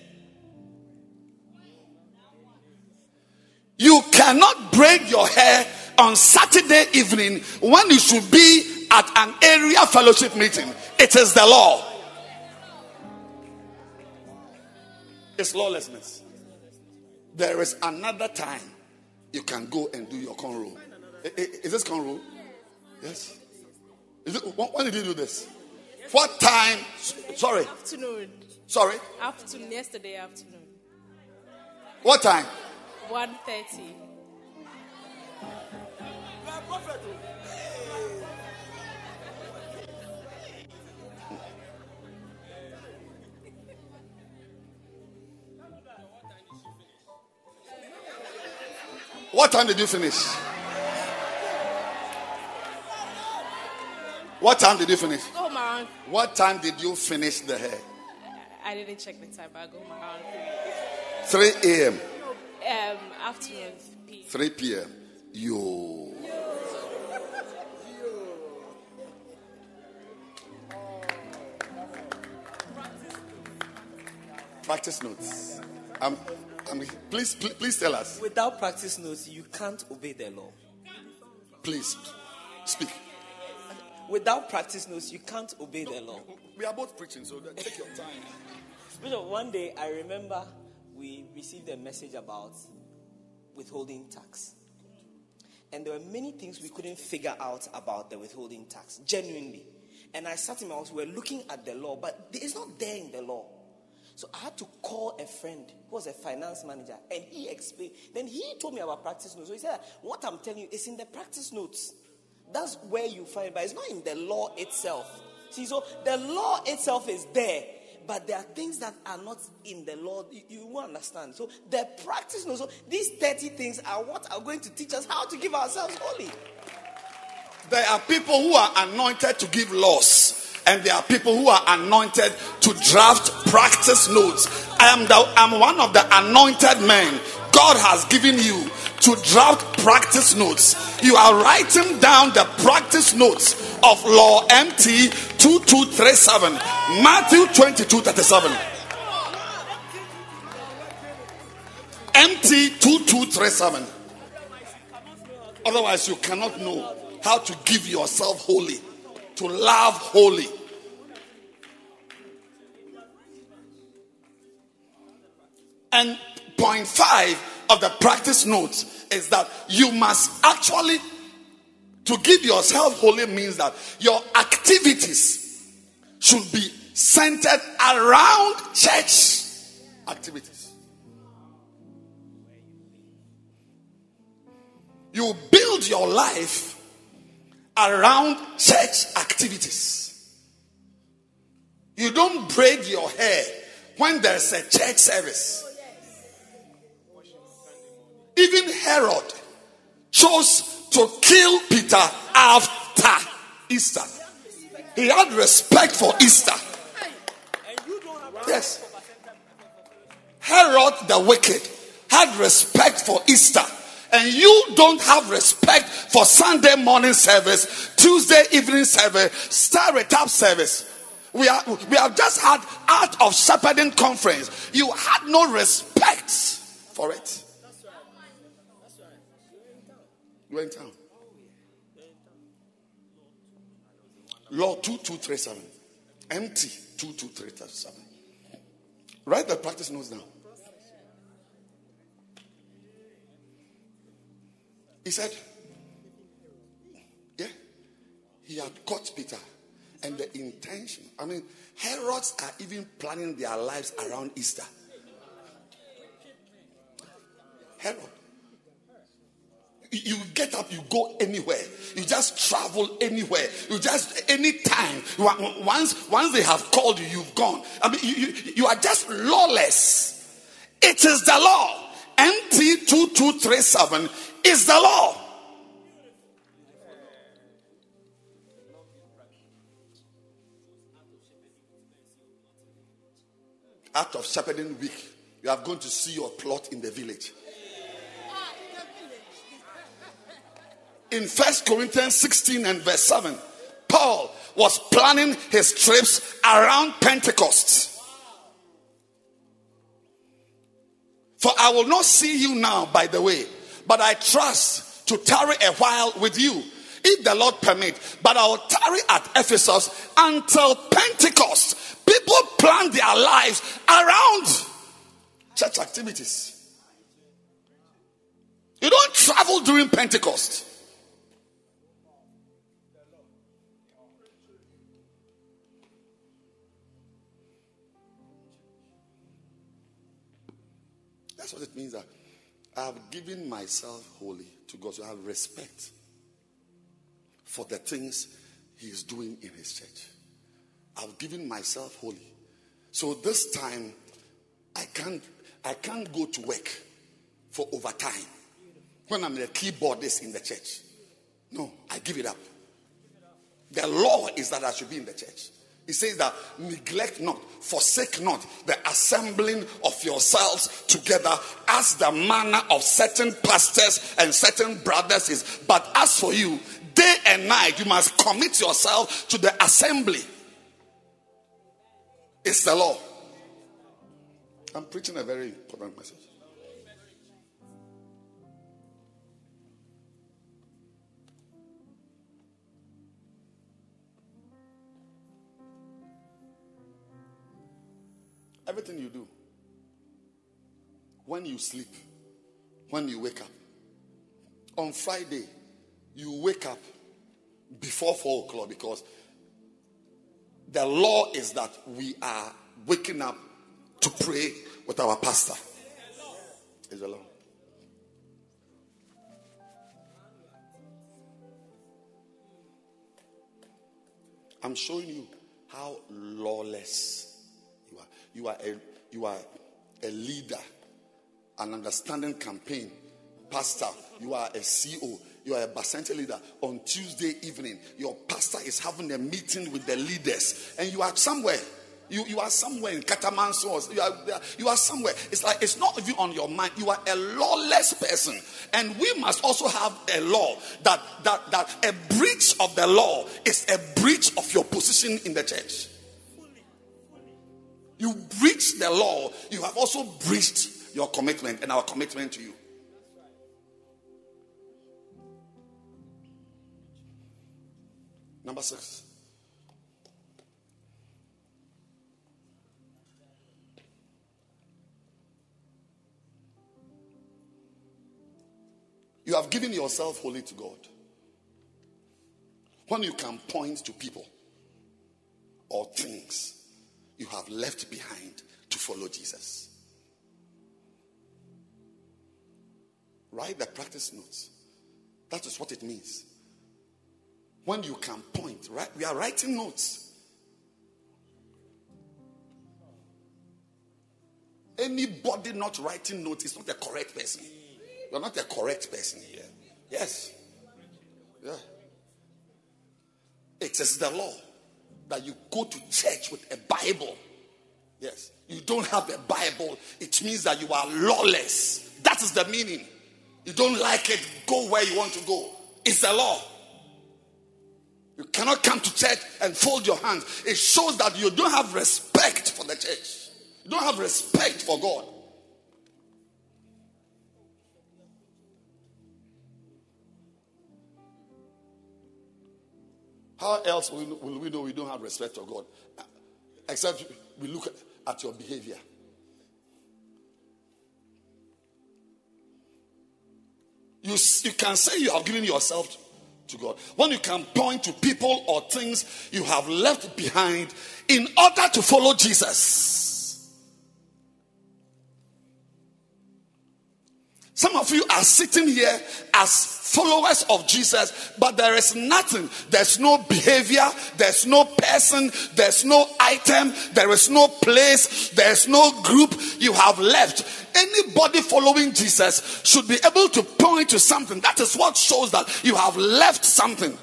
you cannot braid your hair on Saturday evening when you should be at an area fellowship meeting. It is the law. It's lawlessness. There is another time you can go and do your cornrow. Is this cornrow? Yes. Is it, when did you do this? What time? Sorry. Afternoon. Sorry. Afternoon. Yesterday afternoon. What time? one thirty. What time did you finish? What time did you finish? Go home around. What time did you finish the hair? I didn't check the time, but I go home around three a.m. Um, afternoon. P. three p.m. Yo. Practice notes. Um, um, please, please, please tell us. Without practice notes, you can't obey the law. Please, speak. Without practice notes, you can't obey the law. We are both preaching, so take your time. Bishop, one day I remember we received a message about withholding tax. And there were many things we couldn't figure out about the withholding tax, genuinely. And I sat in my house, we were looking at the law, but it's not there in the law. So I had to call a friend who was a finance manager, and he explained. Then he told me about practice notes. So he said, what I'm telling you is in the practice notes. That's where you find it, but it's not in the law itself. See, so the law itself is there, but there are things that are not in the law. You, you won't understand. So the practice notes, so these thirty things are what are going to teach us how to give ourselves holy. There are people who are anointed to give laws, and there are people who are anointed to draft practice notes. I am the, I'm one of the anointed men God has given you to draft practice notes. You are writing down the practice notes of Law M T twenty-two thirty-seven, Matthew twenty-two thirty-seven. M T twenty-two thirty-seven. Otherwise, you cannot know how to give yourself wholly, to love wholly. And point five of the practice notes is that you must actually, to give yourself wholly means that your activities should be centered around church activities. You build your life around church activities. You don't braid your hair when there's a church service. Even Herod chose to kill Peter after Easter. He had respect for Easter. Yes. Herod the wicked had respect for Easter. And you don't have respect for Sunday morning service, Tuesday evening service, Star It Up service. We are we have just had Art of Shepherding conference. You had no respect for it. You were in town. Law twenty-two thirty-seven. M T twenty-two thirty-seven. Write the practice notes down. He said, yeah. he had caught Peter. And the intention, I mean, Herods are even planning their lives around Easter. Herod. You get up, you go anywhere. You just travel anywhere. You just, anytime. You are, once, once they have called you, you've gone. I mean, you, you, you are just lawless. It is the law. N T two two three seven is the law. Out of shepherding week, you are going to see your plot in the village. In First Corinthians sixteen and verse seven, Paul was planning his trips around Pentecost. For I will not see you now, by the way, but I trust to tarry a while with you, if the Lord permit. But I will tarry at Ephesus until Pentecost. People plan their lives around church activities. You don't travel during Pentecost. That's what it means, that I have given myself wholly to God. So I have respect for the things he is doing in his church. I've given myself wholly. So this time, I can't, I can't go to work for overtime when I'm the keyboardist in the church. No, I give it up. The law is that I should be in the church. It says that neglect not, forsake not the assembling of yourselves together, as the manner of certain pastors and certain brothers is. But as for you, day and night, you must commit yourself to the assembly. It's the law. I'm preaching a very important message. Everything you do, when you sleep, when you wake up, on Friday, you wake up before four o'clock, because the law is that we are waking up to pray with our pastor. It's the law. I'm showing you how lawless you are. You are a, you are a leader, an understanding campaign pastor. You are a C O. You are a Bacenta leader. On Tuesday evening, your pastor is having a meeting with the leaders, and you are somewhere. You, you are somewhere in Katamanso. You are, you are somewhere. It's like it's not even on your mind. You are a lawless person. And we must also have a law that, that, that a breach of the law is a breach of your position in the church. You breach the law, you have also breached your commitment and our commitment to you. Number six. You have given yourself wholly to God. When you can point to people or things you have left behind to follow Jesus. Write the practice notes. That is what it means. When you can point, right? We are writing notes. Anybody not writing notes is not a correct person. You're not a correct person here. Yes. Yeah. It is the law that you go to church with a Bible. Yes. You don't have a Bible, it means that you are lawless. That is the meaning. You don't like it, go where you want to go. It's the law. You cannot come to church and fold your hands. It shows that you don't have respect for the church. You don't have respect for God. How else will we know we don't have respect for God? Except we look at, at your behavior. You, you can say you have given yourself to God. When you can point to people or things you have left behind in order to follow Jesus. Some of you are sitting here as followers of Jesus, but there is nothing. There's no behavior, there's no person, there's no item, there is no place, there's no group you have left. Anybody following Jesus should be able to point to something. That is what shows that you have left something.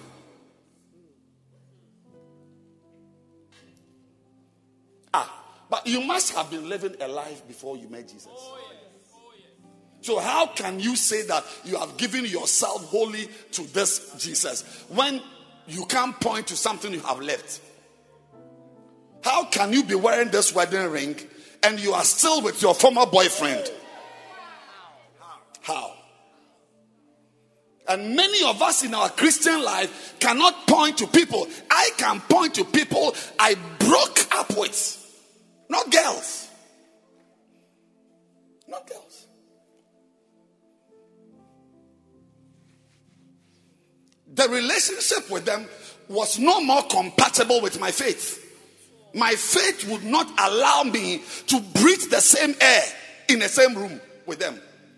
Ah, but you must have been living a life before you met Jesus. So how can you say that you have given yourself wholly to this Jesus when you can't point to something you have left? How can you be wearing this wedding ring and you are still with your former boyfriend? How? And many of us in our Christian life cannot point to people. I can point to people I broke up with. Not girls. Not girls. The relationship with them was no more compatible with my faith. My faith would not allow me to breathe the same air in the same room with them.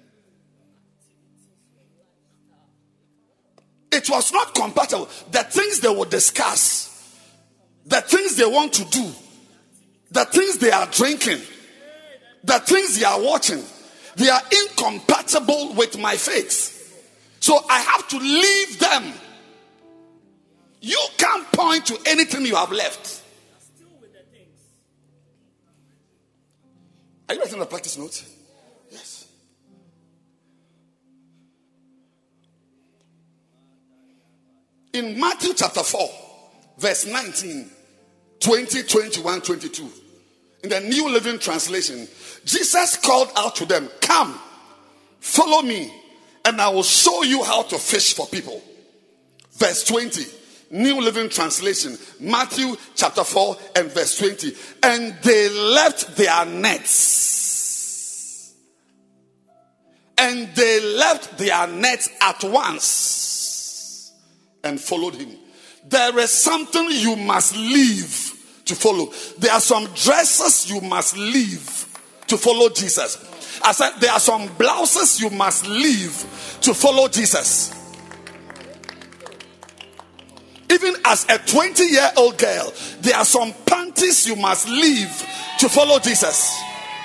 It was not compatible. The things they would discuss, the things they want to do, the things they are drinking, the things they are watching, they are incompatible with my faith. So I have to leave them. You can't point to anything you have left. Are you writing the practice notes? Yes. In Matthew chapter four, verse nineteen, twenty, twenty-one, twenty-two, in the New Living Translation, Jesus called out to them, "Come, follow me, and I will show you how to fish for people." Verse twenty, New Living Translation, Matthew chapter four and verse twenty. And they left their nets. And they left their nets at once and followed him. There is something you must leave to follow. There are some dresses you must leave to follow Jesus. I said there are some blouses you must leave to follow Jesus. Even as a twenty-year-old girl, there are some panties you must leave to follow Jesus.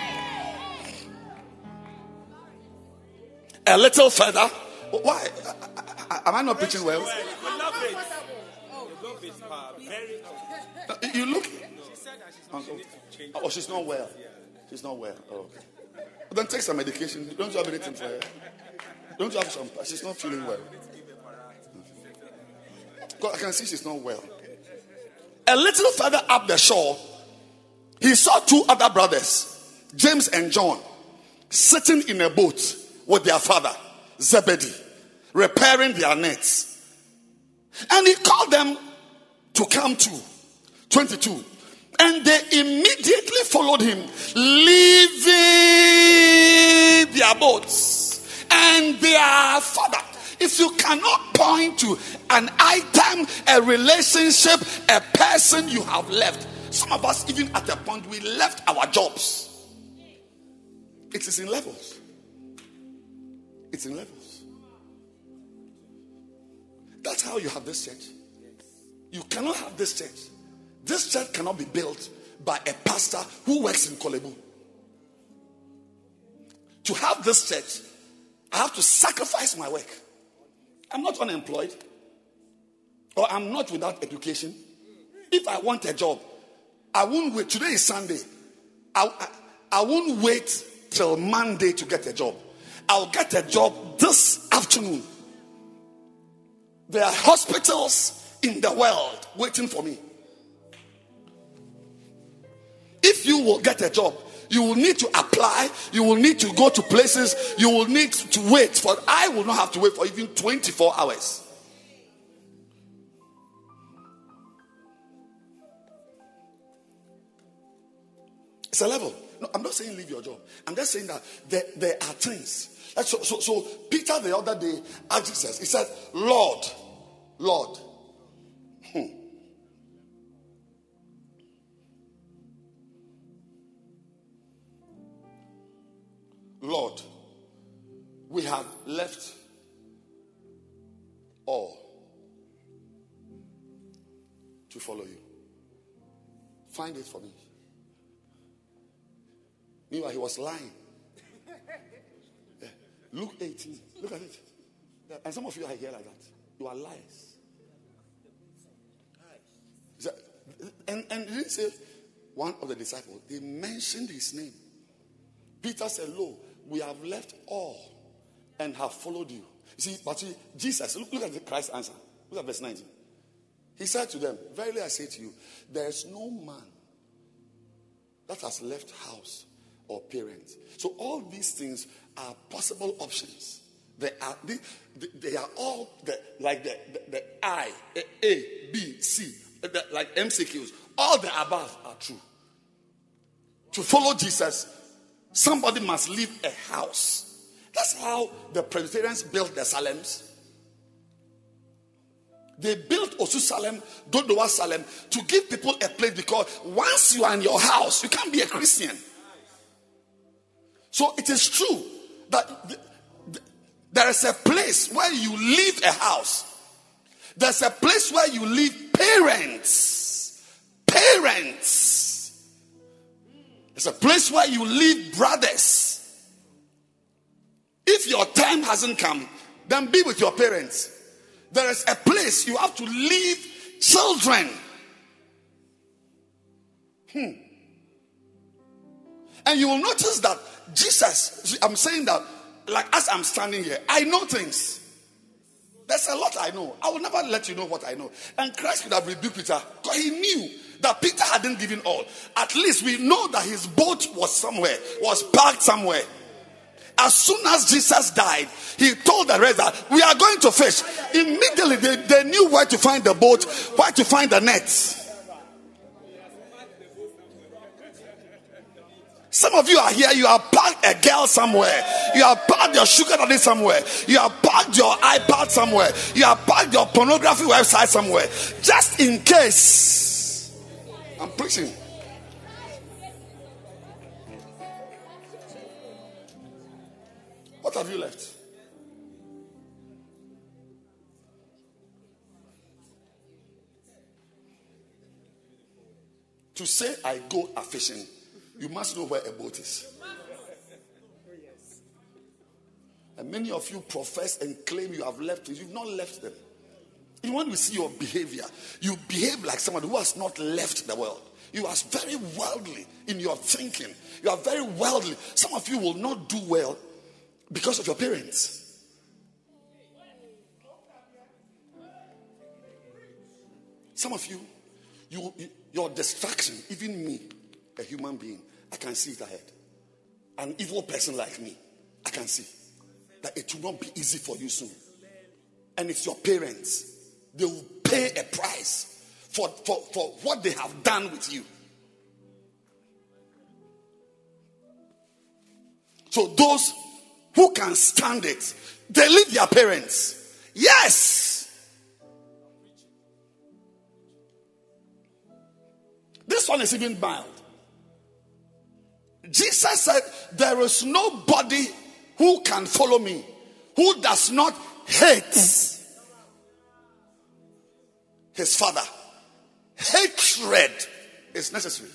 A little further. Why? Am I not preaching well? You look. Oh, she's not well. She's not well. Oh, okay. Then take some medication. Don't you have anything for her? Don't you have some? She's not feeling well. God, I can see she's not well. A little further up the shore, he saw two other brothers, James and John, sitting in a boat with their father, Zebedee, repairing their nets. And he called them to come too. twenty-two. And they immediately followed him, leaving their boats and their father. If you cannot point to an item, a relationship, a person you have left. Some of us, even at a point, we left our jobs. It is in levels. It's in levels. That's how you have this church. You cannot have this church. This church cannot be built by a pastor who works in Kolebu. To have this church, I have to sacrifice my work. I'm not unemployed, or I'm not without education. If I want a job, I won't wait. Today is Sunday. I, I, I won't wait till Monday to get a job. I'll get a job this afternoon. There are hospitals in the world waiting for me. If you will get a job, you will need to apply. You will need to go to places. You will need to wait for. I will not have to wait for even twenty-four hours. It's a level. No, I'm not saying leave your job. I'm just saying that there, there are things. So, so, so Peter the other day asked Jesus. He said, "Lord, Lord. Hmm. Lord, we have left all to follow you. Find it for me. Meanwhile, he was lying. Yeah. Luke eighteen. Look at it. Yeah. And some of you are here like that. You are liars. And, and he didn't say one of the disciples. They mentioned his name. Peter said, lo, we have left all and have followed you. You see, but see, Jesus, look, look at Christ's answer. Look at verse nineteen. He said to them, verily I say to you, there is no man that has left house or parents. So all these things are possible options. They are they, they are all the, like the, the, the I, A, B, C, the, like M C Qs. All the above are true. To follow Jesus, somebody must leave a house. That's how the Presbyterians built the Salems. They built Osu Salem, Dodowa Salem to give people a place, because once you are in your house, you can't be a Christian. So it is true that th- th- there is a place where you leave a house. There's a place where you leave parents. Parents. There's a place where you leave brothers. If your time hasn't come, then be with your parents. There is a place you have to leave children. Hmm. And you will notice that Jesus, I'm saying that, like as I'm standing here, I know things. There's a lot I know. I will never let you know what I know. And Christ could have rebuked Peter because he knew that Peter hadn't given all. At least we know that his boat was somewhere, was parked somewhere. As soon as Jesus died, he told the rest that we are going to fish. Immediately they, they knew where to find the boat, where to find the nets. Some of you are here, you have parked a girl somewhere. You have parked your sugar daddy somewhere. You have parked your iPad somewhere. You have parked your pornography website somewhere. Just in case. I'm preaching. What have you left? To say I go a fishing, you must know where a boat is. And many of you profess and claim you have left it. You've not left them. Even when we see your behavior, you behave like someone who has not left the world. You are very worldly in your thinking. You are very worldly. Some of you will not do well because of your parents. Some of you, you, you your distraction, even me, a human being, I can see it ahead. An evil person like me, I can see that it will not be easy for you soon. And it's your parents. They will pay a price for, for, for what they have done with you. So those who can stand it, they leave their parents. Yes. This one is even mild. Jesus said, there is nobody who can follow me who does not hate his father. Hatred is necessary.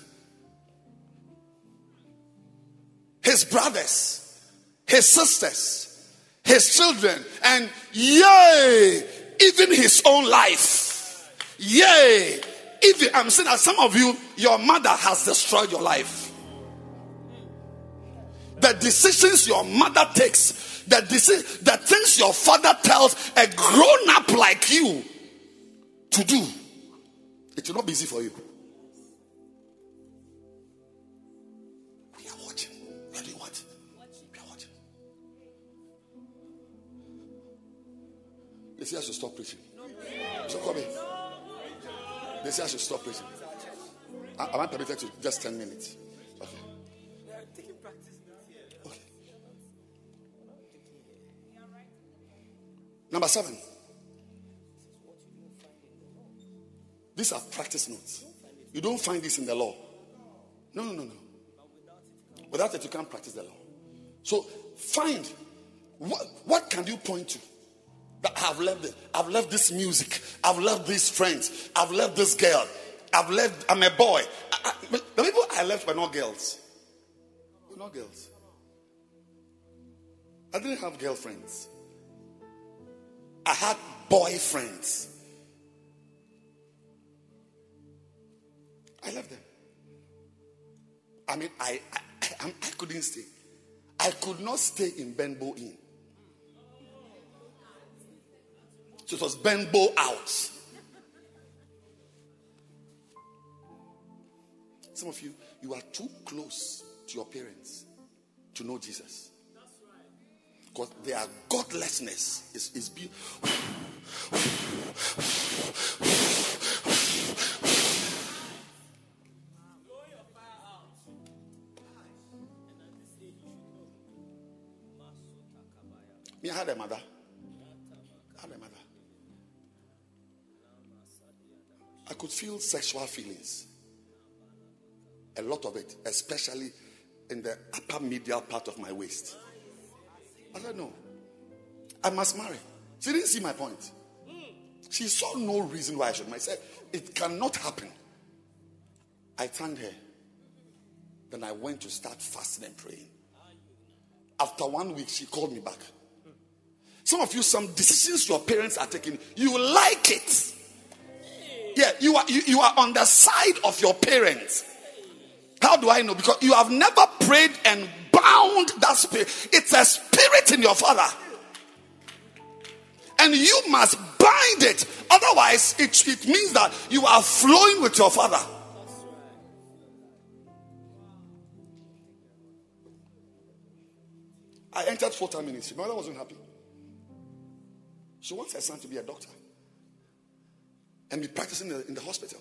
His brothers, his sisters, his children, and yea, even his own life. Yea, even, I'm saying that some of you, your mother has destroyed your life. The decisions your mother takes, the, deci- the things your father tells a grown-up like you to do, it will not be easy for you. We are watching. We are doing what? We are watching. They say I should stop preaching. So come in. They say I should stop preaching. Am I permitted to just ten minutes? Okay. Okay. Number seven. These are practice notes. You don't find this in the law. No, no, no, no. Without it, you can't practice the law. So find what, what can you point to that I've left it. I've left this music. I've left these friends. I've left this girl. I've left. I'm a boy. I, I, the people I left were not girls. Were not girls. I didn't have girlfriends. I had boyfriends. I left them. I mean, I I, I, I couldn't stay. I could not stay in Benbow Inn. So it was Benbow out. Some of you, you are too close to your parents to know Jesus. Because their godlessness is, is being. Me, I had a mother. I had a mother. I could feel sexual feelings. A lot of it, especially in the upper medial part of my waist. I don't know. I must marry. She didn't see my point. She saw no reason why I should marry. I said, it cannot happen. I thanked her. Then I went to start fasting and praying. After one week, she called me back. Some of you, some decisions your parents are taking, you like it. Yeah, you are you, you are on the side of your parents. How do I know? Because you have never prayed and bound that spirit. It's a spirit in your father. And you must bind it. Otherwise, it, it means that you are flowing with your father. I entered full-time ministry. My mother wasn't happy. She wants her son to be a doctor and be practicing in the, in the hospital.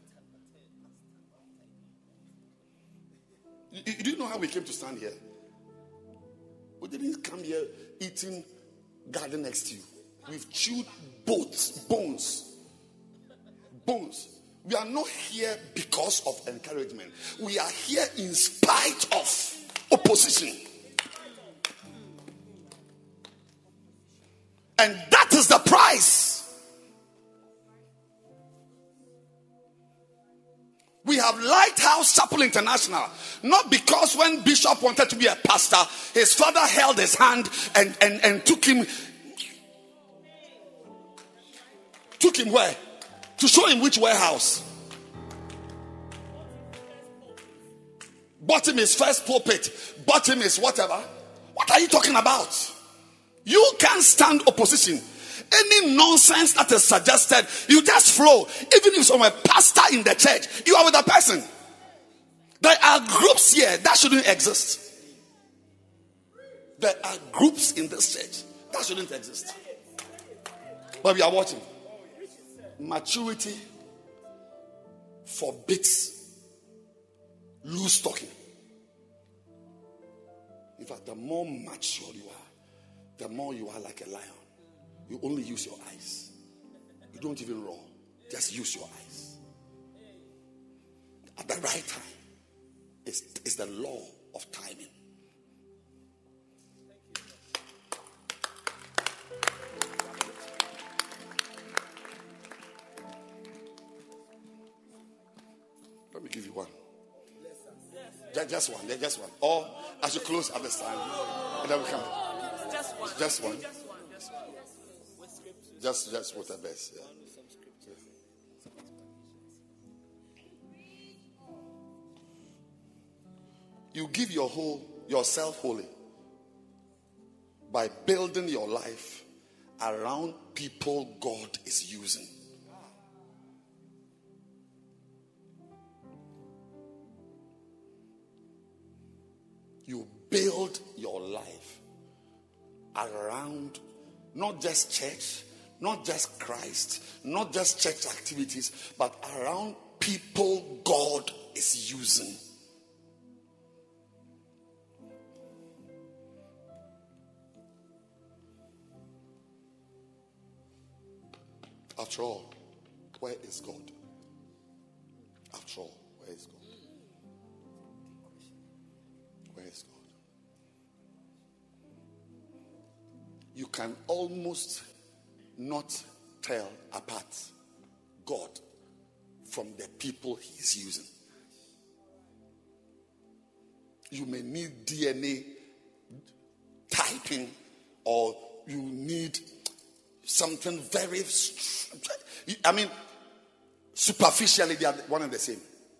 You, you do know how we came to stand here? We didn't come here eating garden next to you. We've chewed boats, bones. Bones. We are not here because of encouragement. We are here in spite of opposition. And that is the price. We have Lighthouse Chapel International. Not because when Bishop wanted to be a pastor, his father held his hand and, and, and took him. Took him where? To show him which warehouse. Bought him his first pulpit. Bought him his whatever. What are you talking about? You can't stand opposition. Any nonsense that is suggested, you just flow. Even if you're a pastor in the church, you are with a person. There are groups here that shouldn't exist. There are groups in this church that shouldn't exist. But we are watching. Maturity forbids loose talking. In fact, the more mature you are, the more you are like a lion. You only use your eyes. You don't even roar. Just use your eyes. At the right time. It's, it's the law of timing. Let me give you one. Just, just one. Just one. Or I should close at this time. And then we come. Just one. Just one. Just, just what the best. Yeah. You give your whole yourself wholly by building your life around people God is using. You build your life around not just church, not just Christ, not just church activities, but around people God is using. After all, where is God? After all, where is God? Where is God? You can almost not tell apart God from the people he's using. You may need D N A typing, or you need something very, I mean, superficially they are one and the same.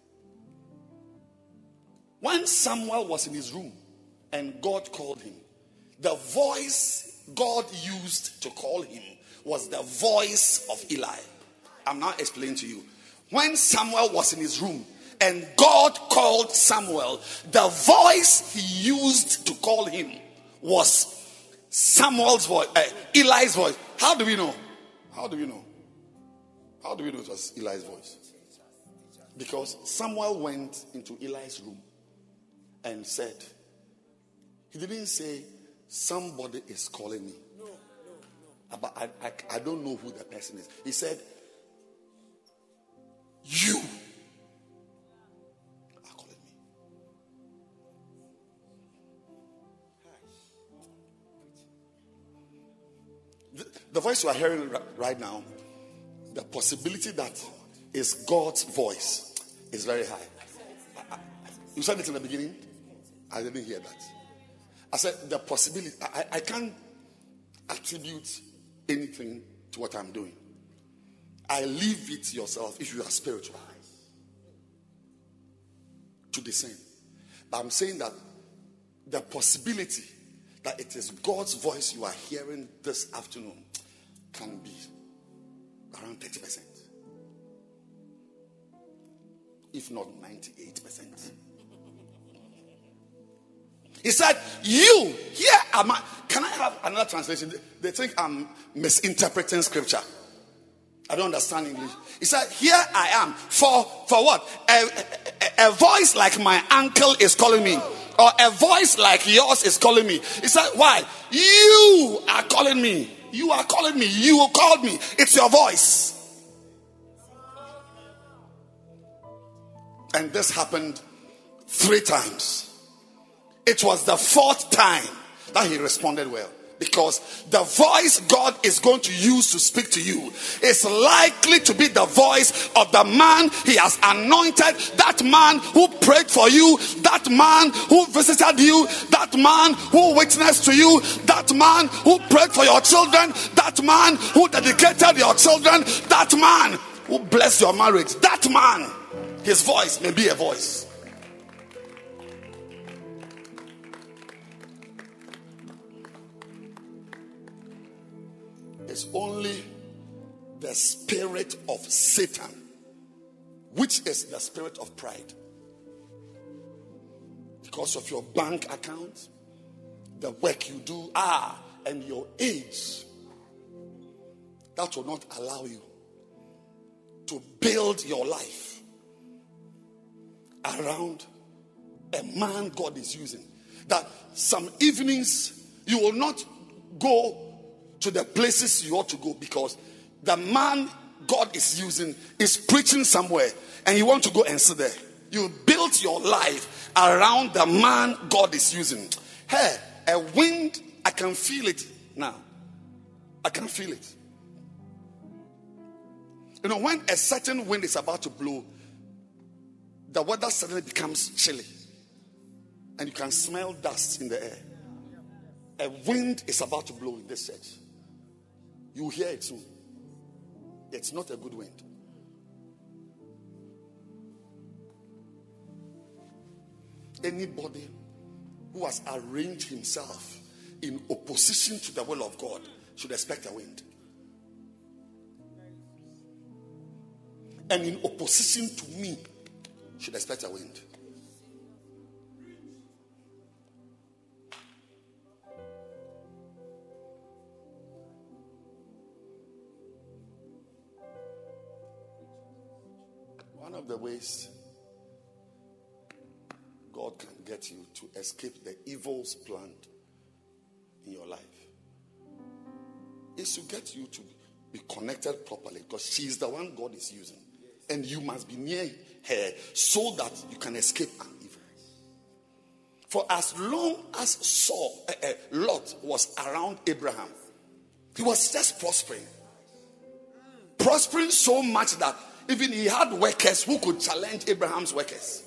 When Samuel was in his room and God called him, the voice God used to call him was the voice of Eli. I'm now explaining to you. When Samuel was in his room and God called Samuel, the voice he used to call him was Samuel's voice, uh, Eli's voice. How do we know? How do we know? How do we know it was Eli's voice? Because Samuel went into Eli's room and said, he didn't say, somebody is calling me. No, no, no. But I, I, I don't know who the person is. He said, you are calling me. The, the voice you are hearing right now, the possibility that is God's voice is very high. I, I, you said it in the beginning. I didn't hear that. I said the possibility. I, I can't attribute anything to what I'm doing. I leave it to yourself if you are spiritual to discern. But I'm saying that the possibility that it is God's voice you are hearing this afternoon can be around thirty percent. If not ninety-eight percent. He said, you, here am I. Can I have another translation? They think I'm misinterpreting scripture. I don't understand English. He said, here I am. For, for what? A, a, a voice like my uncle is calling me. Or a voice like yours is calling me. He said, why? You are calling me. You are calling me. You called me. It's your voice. And this happened three times. It was the fourth time that he responded well. Because the voice God is going to use to speak to you is likely to be the voice of the man he has anointed, that man who prayed for you, that man who visited you, that man who witnessed to you, that man who prayed for your children, that man who dedicated your children, that man who blessed your marriage, that man, his voice may be a voice. It's only the spirit of Satan, which is the spirit of pride. Because of your bank account, the work you do, ah, and your age, that will not allow you to build your life around a man God is using. That some evenings you will not go to the places you ought to go because the man God is using is preaching somewhere and you want to go and sit there. You built your life around the man God is using. Hey, a wind, I can feel it now. I can feel it. You know, when a certain wind is about to blow, the weather suddenly becomes chilly and you can smell dust in the air. A wind is about to blow in this church. You hear it soon. It's not a good wind. Anybody who has arranged himself in opposition to the will of God should expect a wind. And in opposition to me should expect a wind. One of the ways God can get you to escape the evils planned in your life is to get you to be connected properly, because she's the one God is using. and you must be near her so that you can escape an evil. For as long as Saul, uh, uh, Lot was around Abraham, he was just prospering. Prospering so much that even he had workers who could challenge Abraham's workers.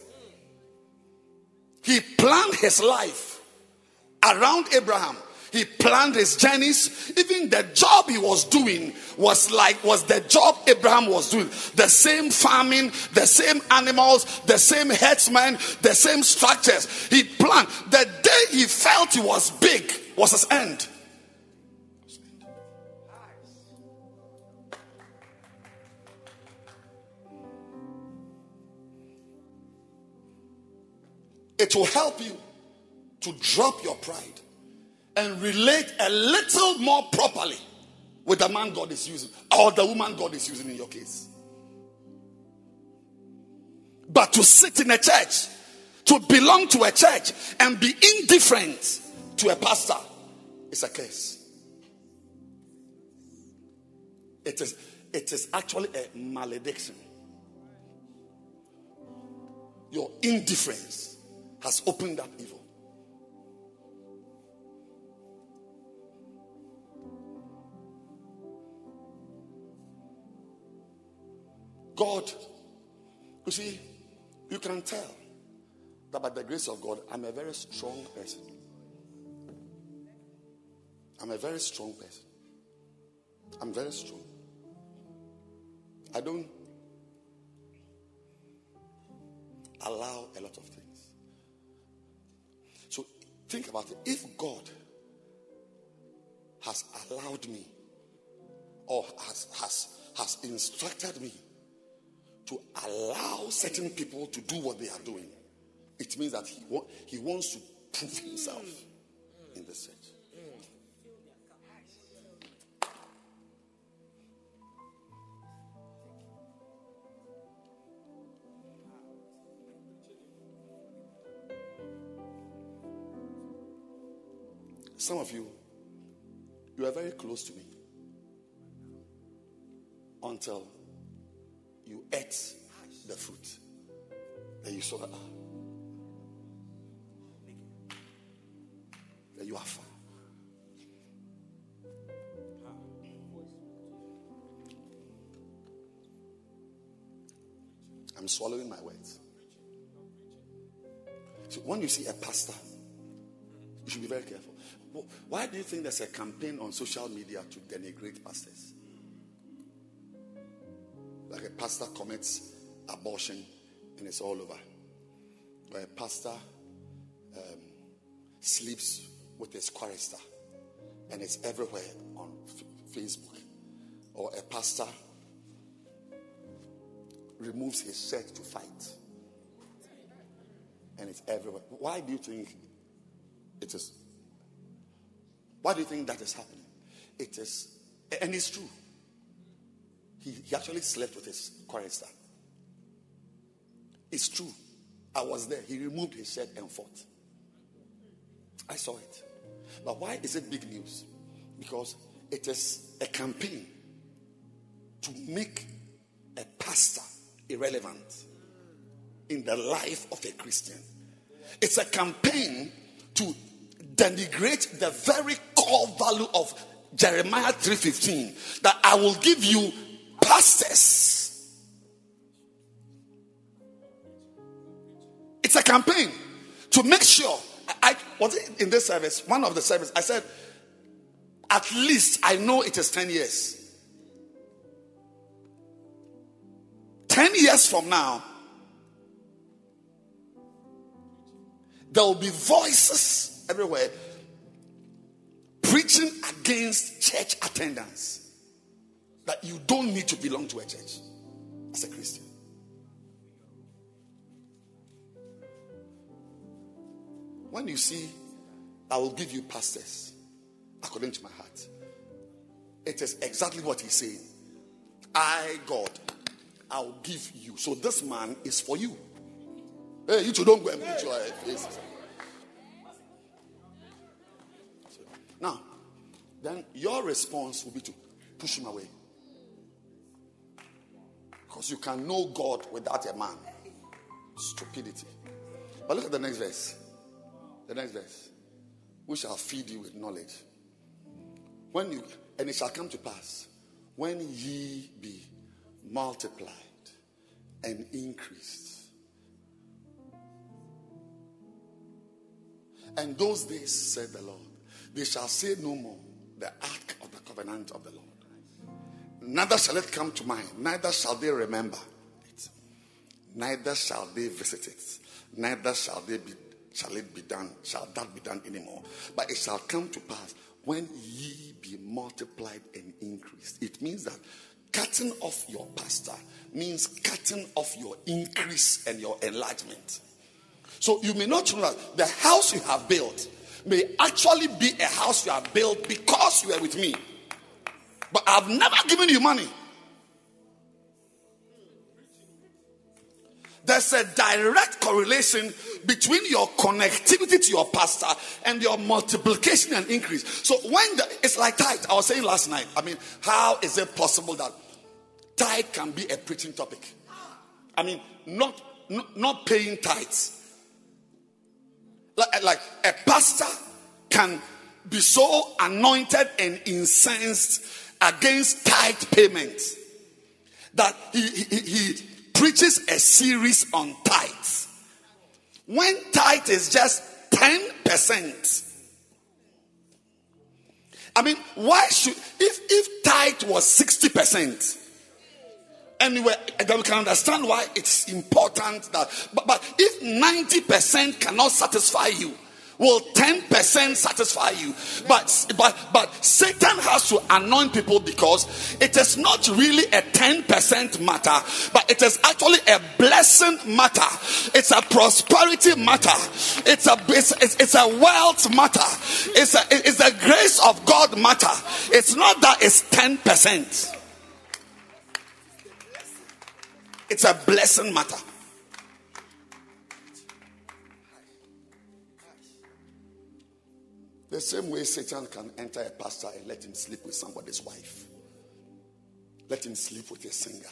He planned his life around Abraham. He planned his journeys. Even the job he was doing was like was the job Abraham was doing. The same farming, the same animals, the same herdsmen, the same structures. He planned. The day he felt he was big was his end. It will help you to drop your pride and relate a little more properly with the man God is using or the woman God is using in your case. But to sit in a church, to belong to a church and be indifferent to a pastor is a curse. It is, it is actually a malediction. Your indifference has opened up evil. God, you see, you can tell that by the grace of God, I'm a very strong person. I'm a very strong person. I'm very strong. I don't allow a lot of things. So think about it. If God has allowed me or has, has, has instructed me to allow certain people to do what they are doing, it means that he, wa- he wants to prove himself in the church. Some of you, you are very close to me until you ate the fruit. Then you saw that, ah, then you are far. I'm swallowing my words. So when you see a pastor, you should be very careful. Why do you think there's a campaign on social media to denigrate pastors? Like a pastor commits abortion and it's all over. Or a pastor um, sleeps with his chorister and it's everywhere on f- Facebook. Or a pastor removes his shirt to fight and it's everywhere. Why do you think it is? Why do you think that is happening? It is, and it's true. He, he actually slept with his chorister. It's true. I was there. He removed his shirt and fought. I saw it. But why is it big news? Because it is a campaign to make a pastor irrelevant in the life of a Christian. It's a campaign to denigrate the very core value of Jeremiah three fifteen, that I will give you pastors. It's a campaign to make sure. I, I was it in this service, one of the service, I said, at least I know it is ten years. Ten years from now, there will be voices everywhere preaching against church attendance, that you don't need to belong to a church as a Christian. When you see, I will give you pastors according to my heart, it is exactly what he's saying. I, God, I'll give you. So this man is for you. Hey, you two don't go and put your faces. Now, then your response will be to push him away. Because you can know God without a man. Stupidity. But look at the next verse. The next verse. We shall feed you with knowledge. When you and it shall come to pass, when ye be multiplied and increased. And those days, said the Lord, they shall say no more, the ark of the covenant of the Lord. Neither shall it come to mind, neither shall they remember it, neither shall they visit it, neither shall they be shall it be done, shall that be done anymore. But it shall come to pass when ye be multiplied and increased. It means that cutting off your pastor means cutting off your increase and your enlargement. So you may not know that the house you have built may actually be a house you have built because you are with me. But I've never given you money. There's a direct correlation between your connectivity to your pastor and your multiplication and increase. So when the, it's like tithe. I was saying last night, I mean, how is it possible that tithe can be a preaching topic? I mean, not not, not paying tithes. Like, like a pastor can be so anointed and incensed against tithe payments that he, he, he preaches a series on tithes. When tithe is just ten percent. I mean, why should, if, if tithe was sixty percent, and we were, then we can understand why it's important that, but, but if ninety percent cannot satisfy you, will ten percent satisfy you? But, but, but Satan has to anoint people because it is not really a ten percent matter, but it is actually a blessing matter. It's a prosperity matter. It's a, it's, it's, it's a wealth matter. It's a, it's a grace of God matter. It's not that it's ten percent. It's a blessing matter. The same way Satan can enter a pastor and let him sleep with somebody's wife. Let him sleep with a singer.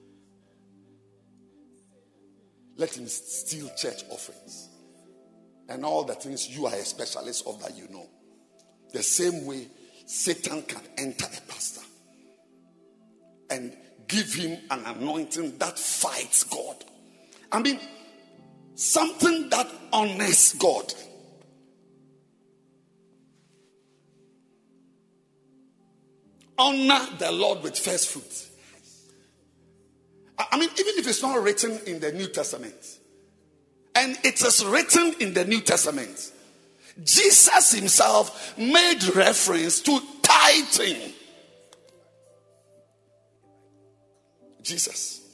Let him steal church offerings. And all the things you are a specialist of that you know. The same way Satan can enter a pastor and give him an anointing that fights God. I mean, something that honors God. Honor the Lord with first fruit. I mean, even if it's not written in the New Testament, and it is written in the New Testament, Jesus himself made reference to tithing. Jesus.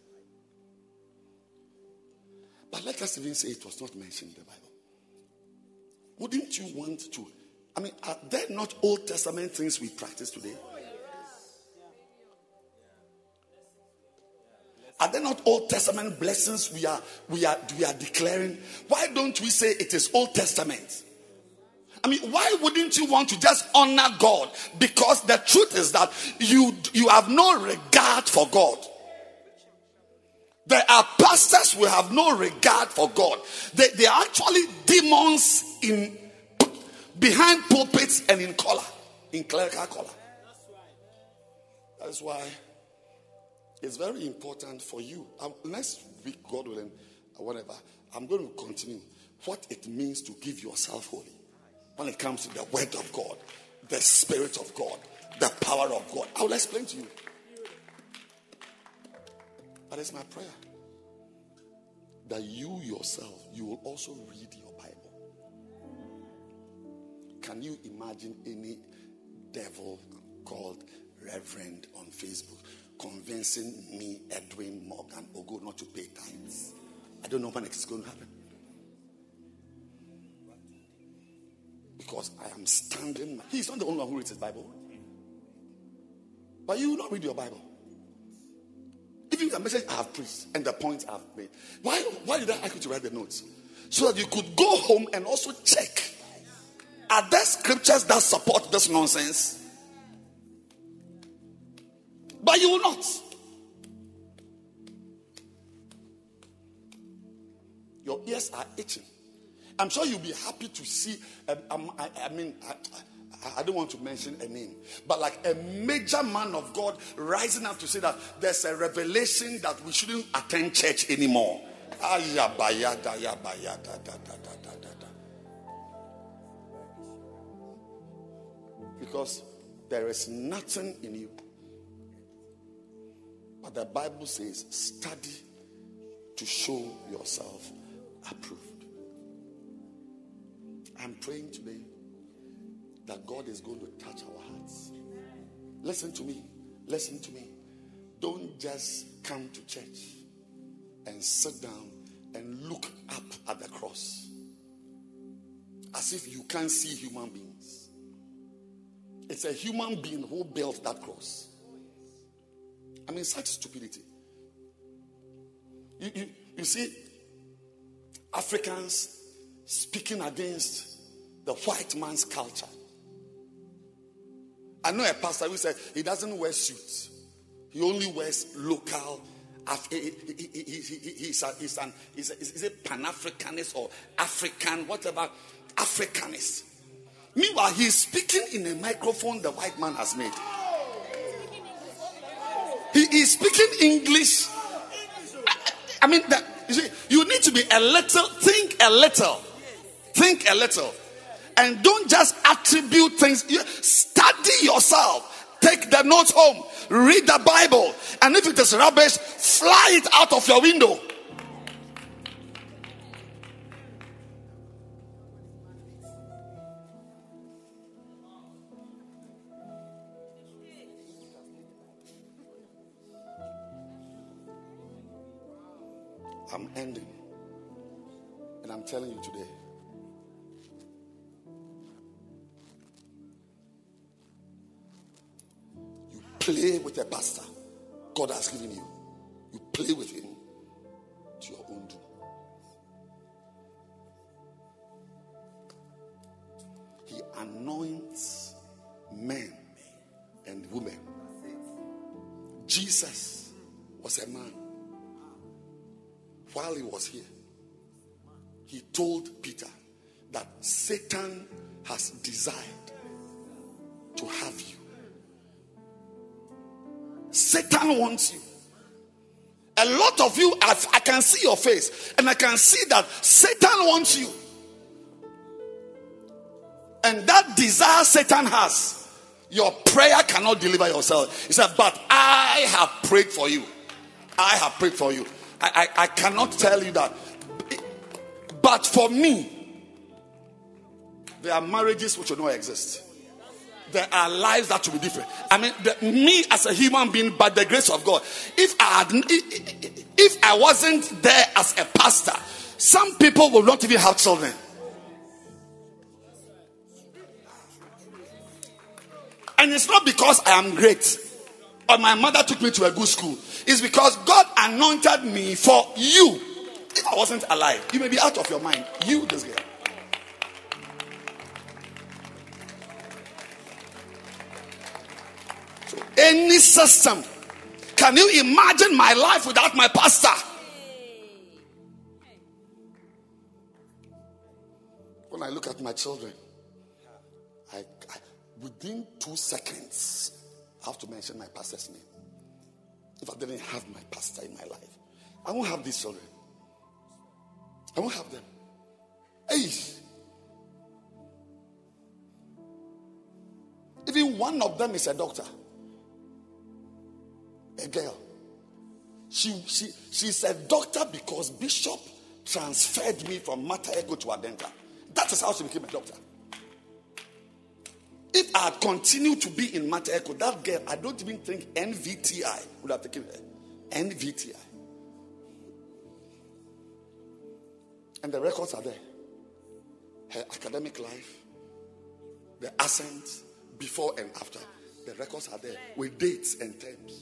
But let us even say it was not mentioned in the Bible. Wouldn't you want to? I mean, are there not Old Testament things we practice today? Are there not Old Testament blessings we are we are we are declaring? Why don't we say it is Old Testament? I mean, why wouldn't you want to just honor God? Because the truth is that you you have no regard for God. There are pastors who have no regard for God. They, they are actually demons in behind pulpits and in collar, in clerical collar. That's why it's very important for you. Uh, next week, God willing, or whatever, I'm going to continue what it means to give yourself wholly when it comes to the word of God, the spirit of God, the power of God. I will explain to you. That is my prayer. That you yourself, you will also read your Bible. Can you imagine any devil called Reverend on Facebook convincing me, Edwin Morgan Ogo, not to pay tithes? I don't know when it is going to happen. Because I am standing. He's not the only one who reads his Bible. But you will not read your Bible. Even the message I have preached and the points I have made. Why, why did I ask you to write the notes? So that you could go home and also check. Are there scriptures that support this nonsense? But you will not. ears are itching. I'm sure you'll be happy to see, um, um, I, I mean, I, I, I don't want to mention a name, but like a major man of God rising up to say that there's a revelation that we shouldn't attend church anymore. Because there is nothing in you. But the Bible says, study to show yourself approved. I'm praying today that God is going to touch our hearts. Listen to me. Listen to me. Don't just come to church and sit down and look up at the cross as if you can't see human beings. It's a human being who built that cross. I mean, such stupidity. You, you, you see, Africans speaking against the white man's culture. I know a pastor who said he doesn't wear suits. He only wears local. He, he, he, he, he's, a, he's, an, he's, a, he's a Pan-Africanist or African, whatever, Africanist. Meanwhile, he's speaking in a microphone the white man has made. He is speaking English. I, I mean, the, you see, you need to be a little, think a little. Think a little. And don't just attribute things. You study yourself. Take the notes home. Read the Bible. And if it is rubbish, fly it out of your window. I'm ending. And I'm telling you today. You play with a pastor God has given you. You play with him to your own doom. He anoints men and women. Jesus was a man. While he was here, he told Peter that Satan has desired to have you. Satan wants you. A lot of you, I, I can see your face, and I can see that Satan wants you. And that desire Satan has, your prayer cannot deliver yourself. He said, but I have prayed for you. I have prayed for you. I, I, I cannot tell you that. But for me, there are marriages which will not exist. There are lives that will be different. I mean, the, me as a human being, by the grace of God, if I had, if I wasn't there as a pastor, some people will not even have children. And it's not because I am great or my mother took me to a good school. It's because God anointed me for you. If I wasn't alive, you may be out of your mind. You, this girl. So any system. Can you imagine my life without my pastor? When I look at my children, I, I within two seconds, I have to mention my pastor's name. If I didn't have my pastor in my life, I won't have these children. I won't have them. Hey. Even one of them is a doctor. A girl. She, she, she's a doctor because Bishop transferred me from Mater Echo to Adenta. That is how she became a doctor. If I had continued to be in Mater Echo, that girl, I don't even think N V T I would have taken her. N V T I. And the records are there. Her academic life, the ascent, before and after. The records are there with dates and terms.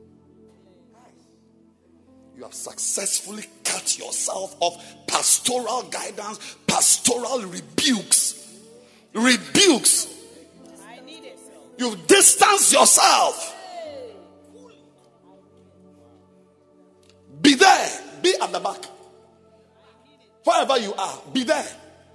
You have successfully cut yourself off pastoral guidance, pastoral rebukes. Rebukes. You've distanced yourself. Be there. Be at the back. Wherever you are, be there.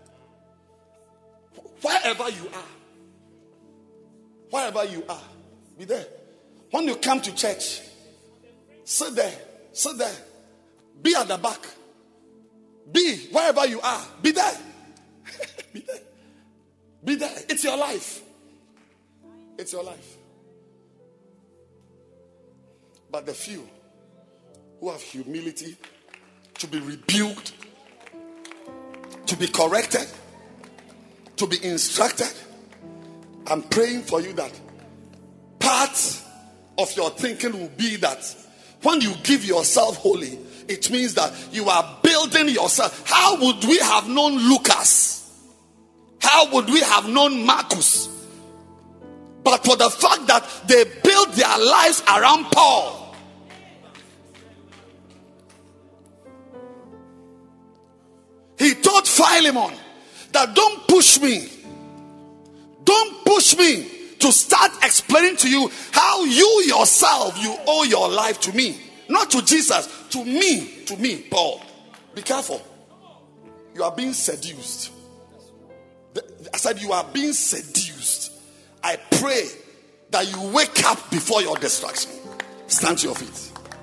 Wherever you are. Wherever you are, be there. When you come to church, sit there. Sit there. Be at the back. Be wherever you are. Be there. Be there. Be there. It's your life. It's your life. But the few who have humility to be rebuked, to be corrected, to be instructed, I'm praying for you that part of your thinking will be that when you give yourself wholly, it means that you are building yourself. How would we have known Lucas? How would we have known Marcus? But for the fact that they built their lives around Paul. He told Philemon that don't push me. Don't push me to start explaining to you how you yourself, you owe your life to me. Not to Jesus, to me, to me, Paul. Be careful. You are being seduced. I said you are being seduced. I pray that you wake up before your destruction. Stand to your feet.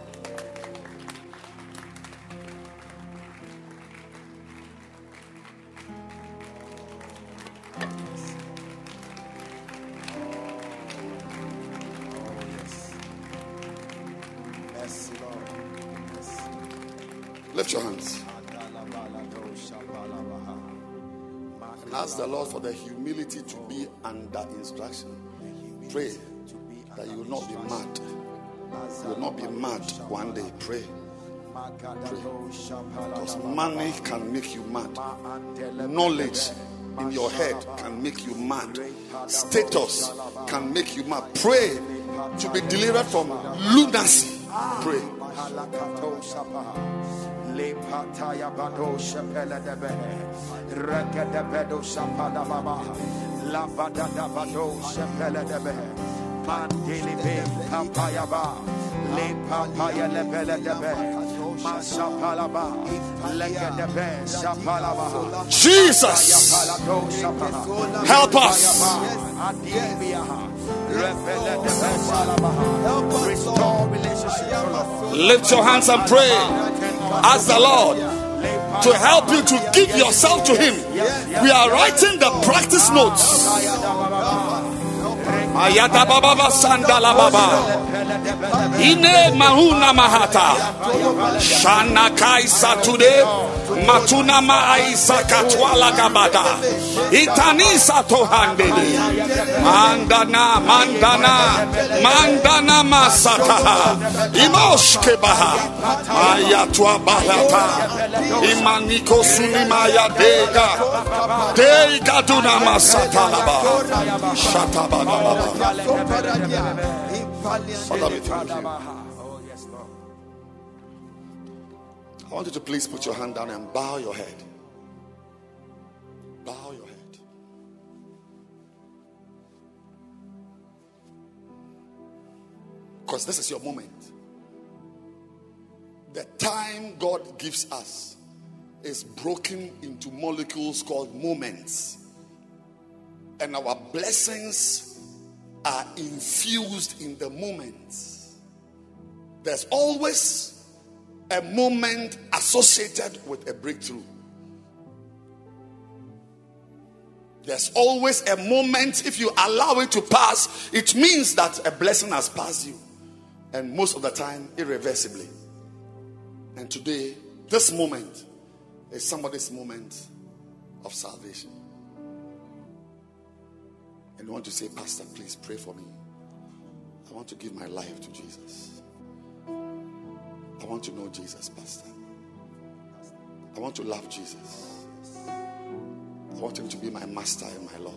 Lift your hands and ask the Lord for the humility to be under instruction. Pray that you will not be mad. You will not be mad one day. Pray. Pray. Because money can make you mad. Knowledge in your head can make you mad. Status can make you mad. Pray to be delivered from lunacy. Pray. Le pataya bado shapela de behe, reka de bedo shapala baba, la bada da bado shapela de behe, mandili be papaya ba, le papaya le bele de behe, masapala ba, lega de behe shapala ba. Jesus, help us. Lift your hands and pray. Ask the Lord to help you to give yourself to Him. We are writing the practice notes. Ayata baba sandala baba. Ine mahuna mahata. Shana kaisa today. Matuna maisa katwala gabada. Itanisa tohandeli. Mandana mandana mandana masata. Imoshke baha. Ayatwa bahata. Imaniko sunimaya dega. Dega duna masata laba. Shataba baba. Oh, yes, Lord. I want you to please put your hand down and bow your head. Bow your head. Because this is your moment. The time God gives us is broken into molecules called moments. And our blessings are infused in the moments. There's always a moment associated with a breakthrough. There's always a moment, if you allow it to pass, it means that a blessing has passed you. And most of the time, irreversibly. And today, this moment is somebody's moment of salvation. And you want to say, Pastor, please pray for me. I want to give my life to Jesus. I want to know Jesus, Pastor. I want to love Jesus. I want Him to be my master and my Lord.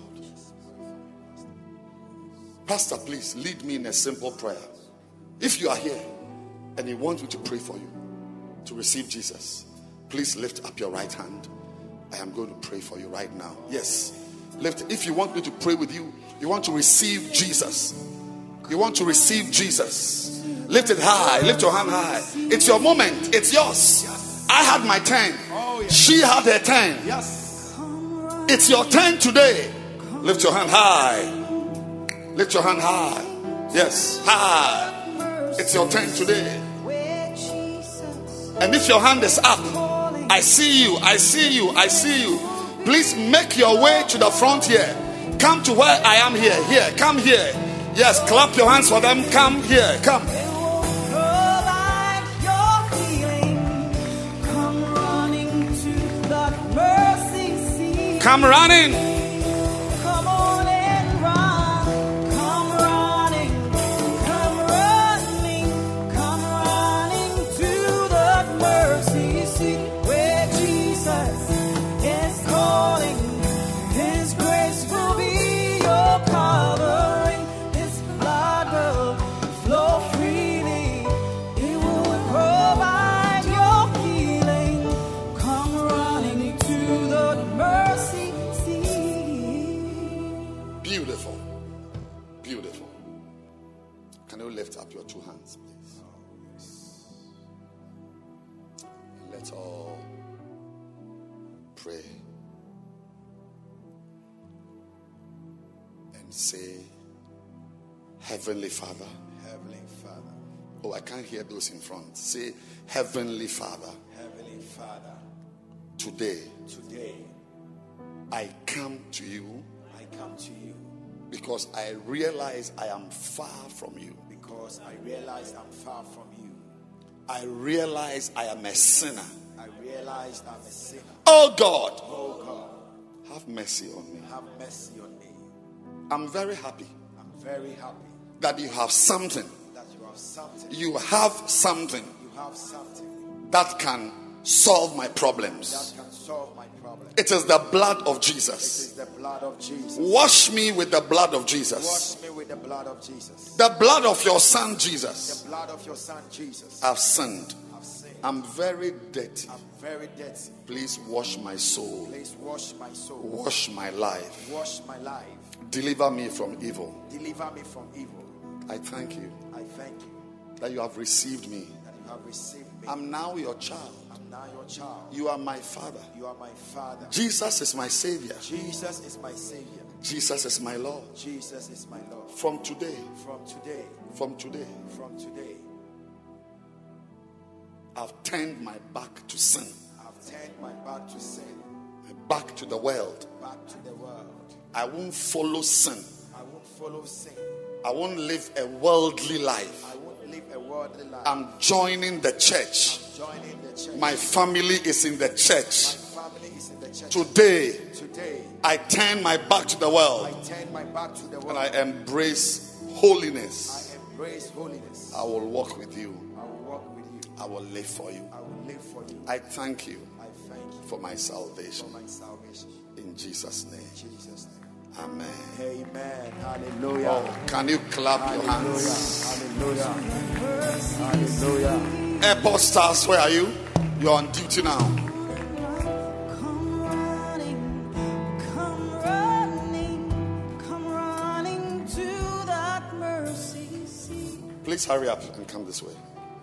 Pastor, please lead me in a simple prayer. If you are here and He wants me to pray for you to receive Jesus, please lift up your right hand. I am going to pray for you right now. Yes. Lift it. If you want me to pray with you, you want to receive Jesus. You want to receive Jesus. Lift it high. Lift your hand high. It's your moment. It's yours. I had my turn. Oh, yes. She had her turn. Yes. It's your turn today. Lift your hand high. Lift your hand high. Yes, high. It's your turn today. And if your hand is up, I see you, I see you, I see you. Please make your way to the front here. Come to where I am here. Here, come here. Yes, clap your hands for them. Come here, come. Come running. Come on and run. Come running. Come running. Come running to the mercy seat where Jesus is calling. His grace will be your covering. His blood will flow freely. It will provide your healing. Come running to the mercy. Beautiful. Beautiful. Can you lift up your two hands, please? Let's all pray and say, Heavenly Father. Heavenly Father. Oh, I can't hear those in front. Say, Heavenly Father. Heavenly Father. Today, Today, I come to you I come to you because I realize I am far from you. because I realize I'm far from you. I realize I am a sinner. I realize I'm a sinner. Oh God, Oh God, have mercy on me. have mercy on me. I'm very happy I'm very happy that you have something. that you have something. You have something You have something that can solve my that problems. can solve my problem. It is the blood of It Jesus. is the blood of Jesus. Wash me with the blood of Jesus. Wash me with the blood of Jesus. The blood of your son The Jesus. blood of your son Jesus. I've sinned. I've sinned. I'm very dirty. I'm very dirty. Please wash my soul. Please wash my soul. Wash my life. Wash my life. Deliver me from evil. Deliver me from evil. I thank you I thank you that you have received me. that you have received me. I'm now your child. I'm now your child. You are my father. You are my father. Jesus is my savior. Jesus is my savior. Jesus is my Lord. Jesus is my Lord. From today, From today, from today, from today, I've turned my back to sin, I've turned my back to sin, my back to the world. back to the world. I won't follow sin. I won't follow sin. I won't live a worldly life. I won't live a worldly life. I'm joining the church. Joining the church. My family is in the church. My family is in the church. Today, Today, I turn my back to the I world turn my back to the and world. I embrace holiness. I embrace holiness. I will walk with you. I will walk with you. I will live for you. I will live for you. I thank you I thank you for my for salvation. my salvation. In Jesus' name. In Jesus' name. Amen. Amen. Hallelujah. Oh, can you clap your hands? Hallelujah. Hallelujah. Hallelujah. Airport stars, where are you? You're on duty now. Come running, come running, come running to that mercy seat. Please hurry up and come this way.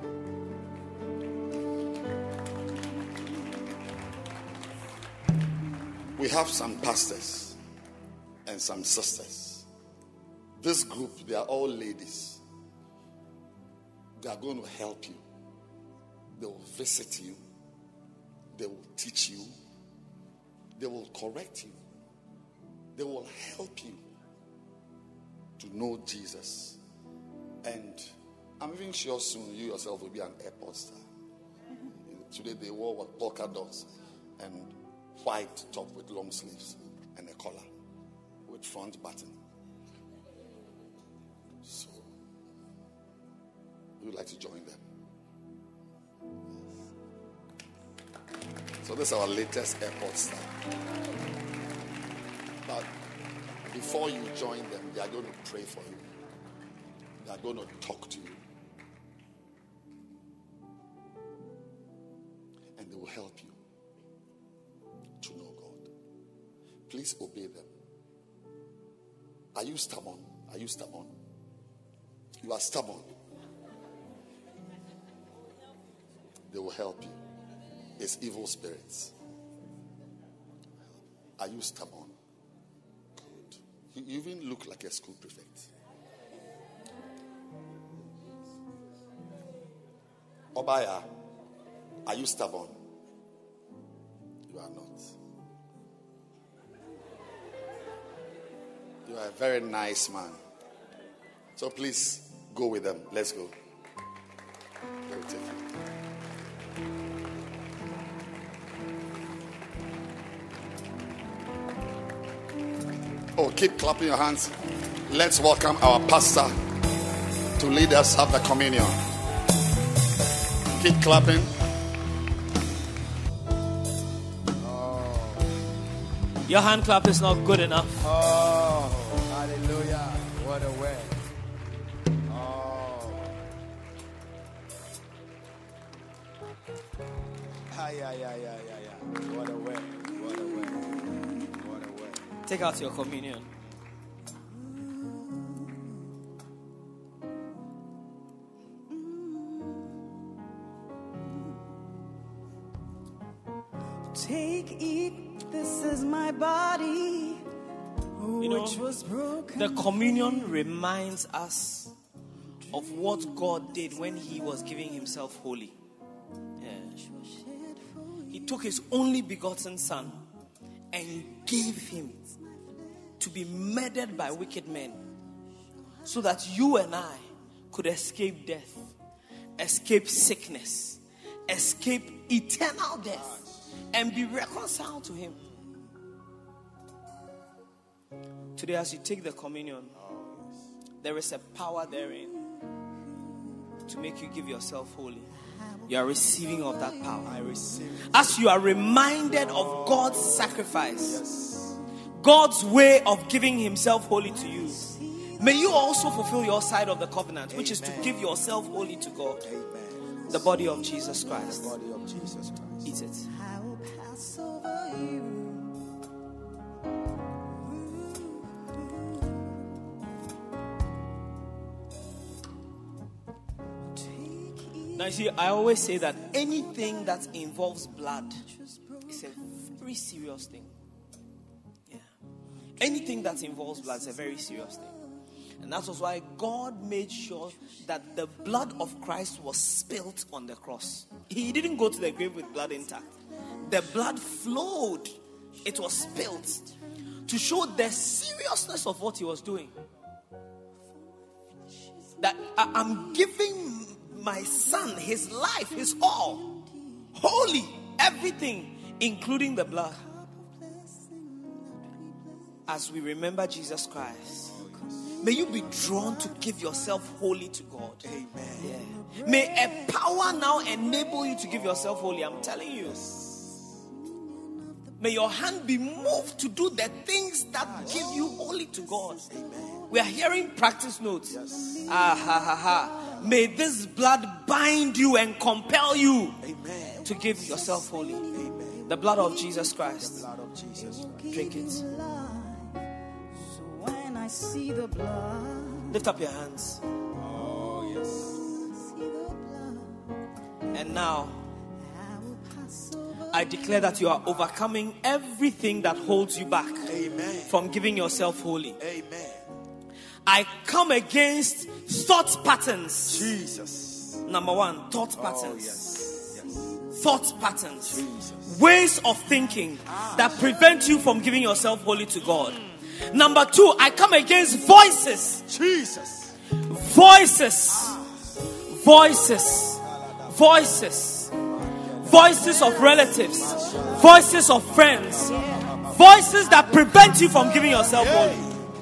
We have some pastors and some sisters. This group, they are all ladies. They are going to help you. They will visit you. They will teach you. They will correct you. They will help you to know Jesus. And I'm even sure soon you yourself will be an airport star. Today they wore what polka dots and white top with long sleeves and a collar with front button. So, would you like to join them? So this is our latest airport star. But before you join them, they are going to pray for you. They are going to talk to you. And they will help you to know God. Please obey them. Are you stubborn? Are you stubborn? You are stubborn. They will help you. is evil spirits. Are you stubborn? Good. You even look like a school prefect. Obaya, are you stubborn? You are not. You are a very nice man. So please go with them. Let's go. They will take you. Oh, keep clapping your hands. Let's welcome our pastor to lead us have the communion. Keep clapping. Your hand clap is not good enough. Oh, hallelujah. What a way. Oh. Ay, ay, ay, ay, ay, ay. What a way. What a way. What a way. Take out your communion. Take, eat, this is my body, You know, which was broken. the communion reminds us of what God did when he was giving himself holy. Yeah. He took his only begotten son and gave him to be murdered by wicked men so that you and I could escape death, escape sickness, escape eternal death, and be reconciled to him. Today, as you take the communion, there is a power therein to make you give yourself holy. You are receiving of that power. I receive it. As you are reminded of God's sacrifice, God's way of giving himself holy to you, may you also fulfill your side of the covenant, which is to give yourself holy to God. Amen. The body of Jesus Christ. The body of Jesus Christ. Eat it. I will pass over you. Now, you see, I always say that anything that involves blood is a very serious thing. Yeah. Anything that involves blood is a very serious thing. And that was why God made sure that the blood of Christ was spilt on the cross. He didn't go to the grave with blood intact. The blood flowed. It was spilt to show the seriousness of what he was doing. That I- I'm giving my son his life, his all, holy, everything, including the blood. As we remember Jesus Christ, may you be drawn to give yourself wholly to God. Amen. Yeah. May a power now enable you to give yourself wholly. I'm telling you. May your hand be moved to do the things that give you wholly to God. Amen. We are hearing practice notes. Yes. Ah ha ha ha. May this blood bind you and compel you Amen. to give yourself wholly. Amen. The blood of Jesus Christ. Blood of Jesus Christ. Drink it. So when I see the blood, Lift up your hands. Oh, yes. see the blood, And now, I will pass over. I declare that you are overcoming everything that holds you back Amen. from giving yourself wholly. Amen. I come against thought patterns. Jesus. Number one, thought Oh, patterns. yes. Yes. Thought patterns. Jesus. Ways of thinking that prevent you from giving yourself wholly to God. Number two, I come against voices. Jesus. Voices. Voices. Voices. Voices of relatives. Voices of friends. Voices that prevent you from giving yourself wholly.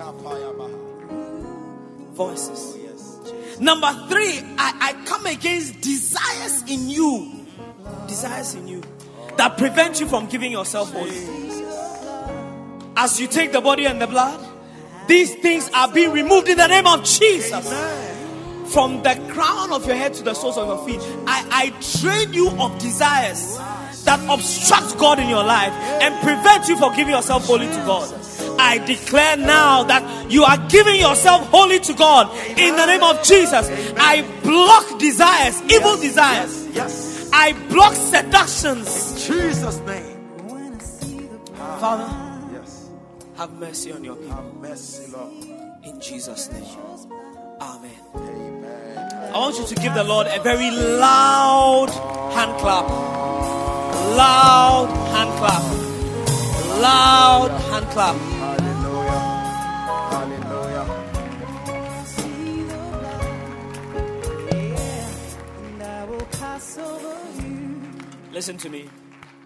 Voices. Number three, I, I come against desires in you. Desires in you that prevent you from giving yourself wholly. As you take the body and the blood, these things are being removed in the name of Jesus. From the crown of your head to the soles of your feet, I, I train you of desires that obstruct God in your life and prevent you from giving yourself wholly to God. I declare now that you are giving yourself wholly to God in the name of Jesus. I block desires, evil desires. Yes. I block seductions. In Jesus' name. Father, Yes. have mercy on your people. Have mercy, Lord. In Jesus' name. Amen. Amen. I want you to give the Lord a very loud hand clap. Loud hand clap. Loud hand clap. Hallelujah. Hallelujah. And I will pass over you. Listen to me.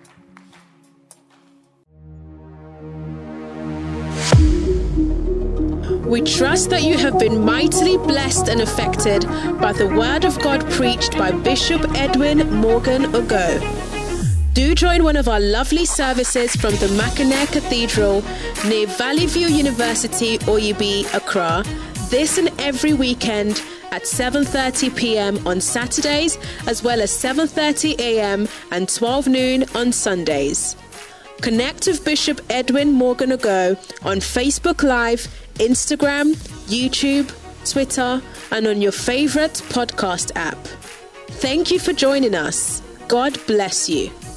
We trust that you have been mightily blessed and affected by the word of God preached by Bishop Edwin Morgan Ogo. Do join one of our lovely services from the Mackinac Cathedral near Valley View University, Oyubi, Accra, this and every weekend at seven thirty p.m. on Saturdays, as well as seven thirty a.m. and twelve noon on Sundays. Connect with Bishop Edwin Morgan Ogo on Facebook Live, Instagram, YouTube, Twitter, and on your favorite podcast app. Thank you for joining us. God bless you.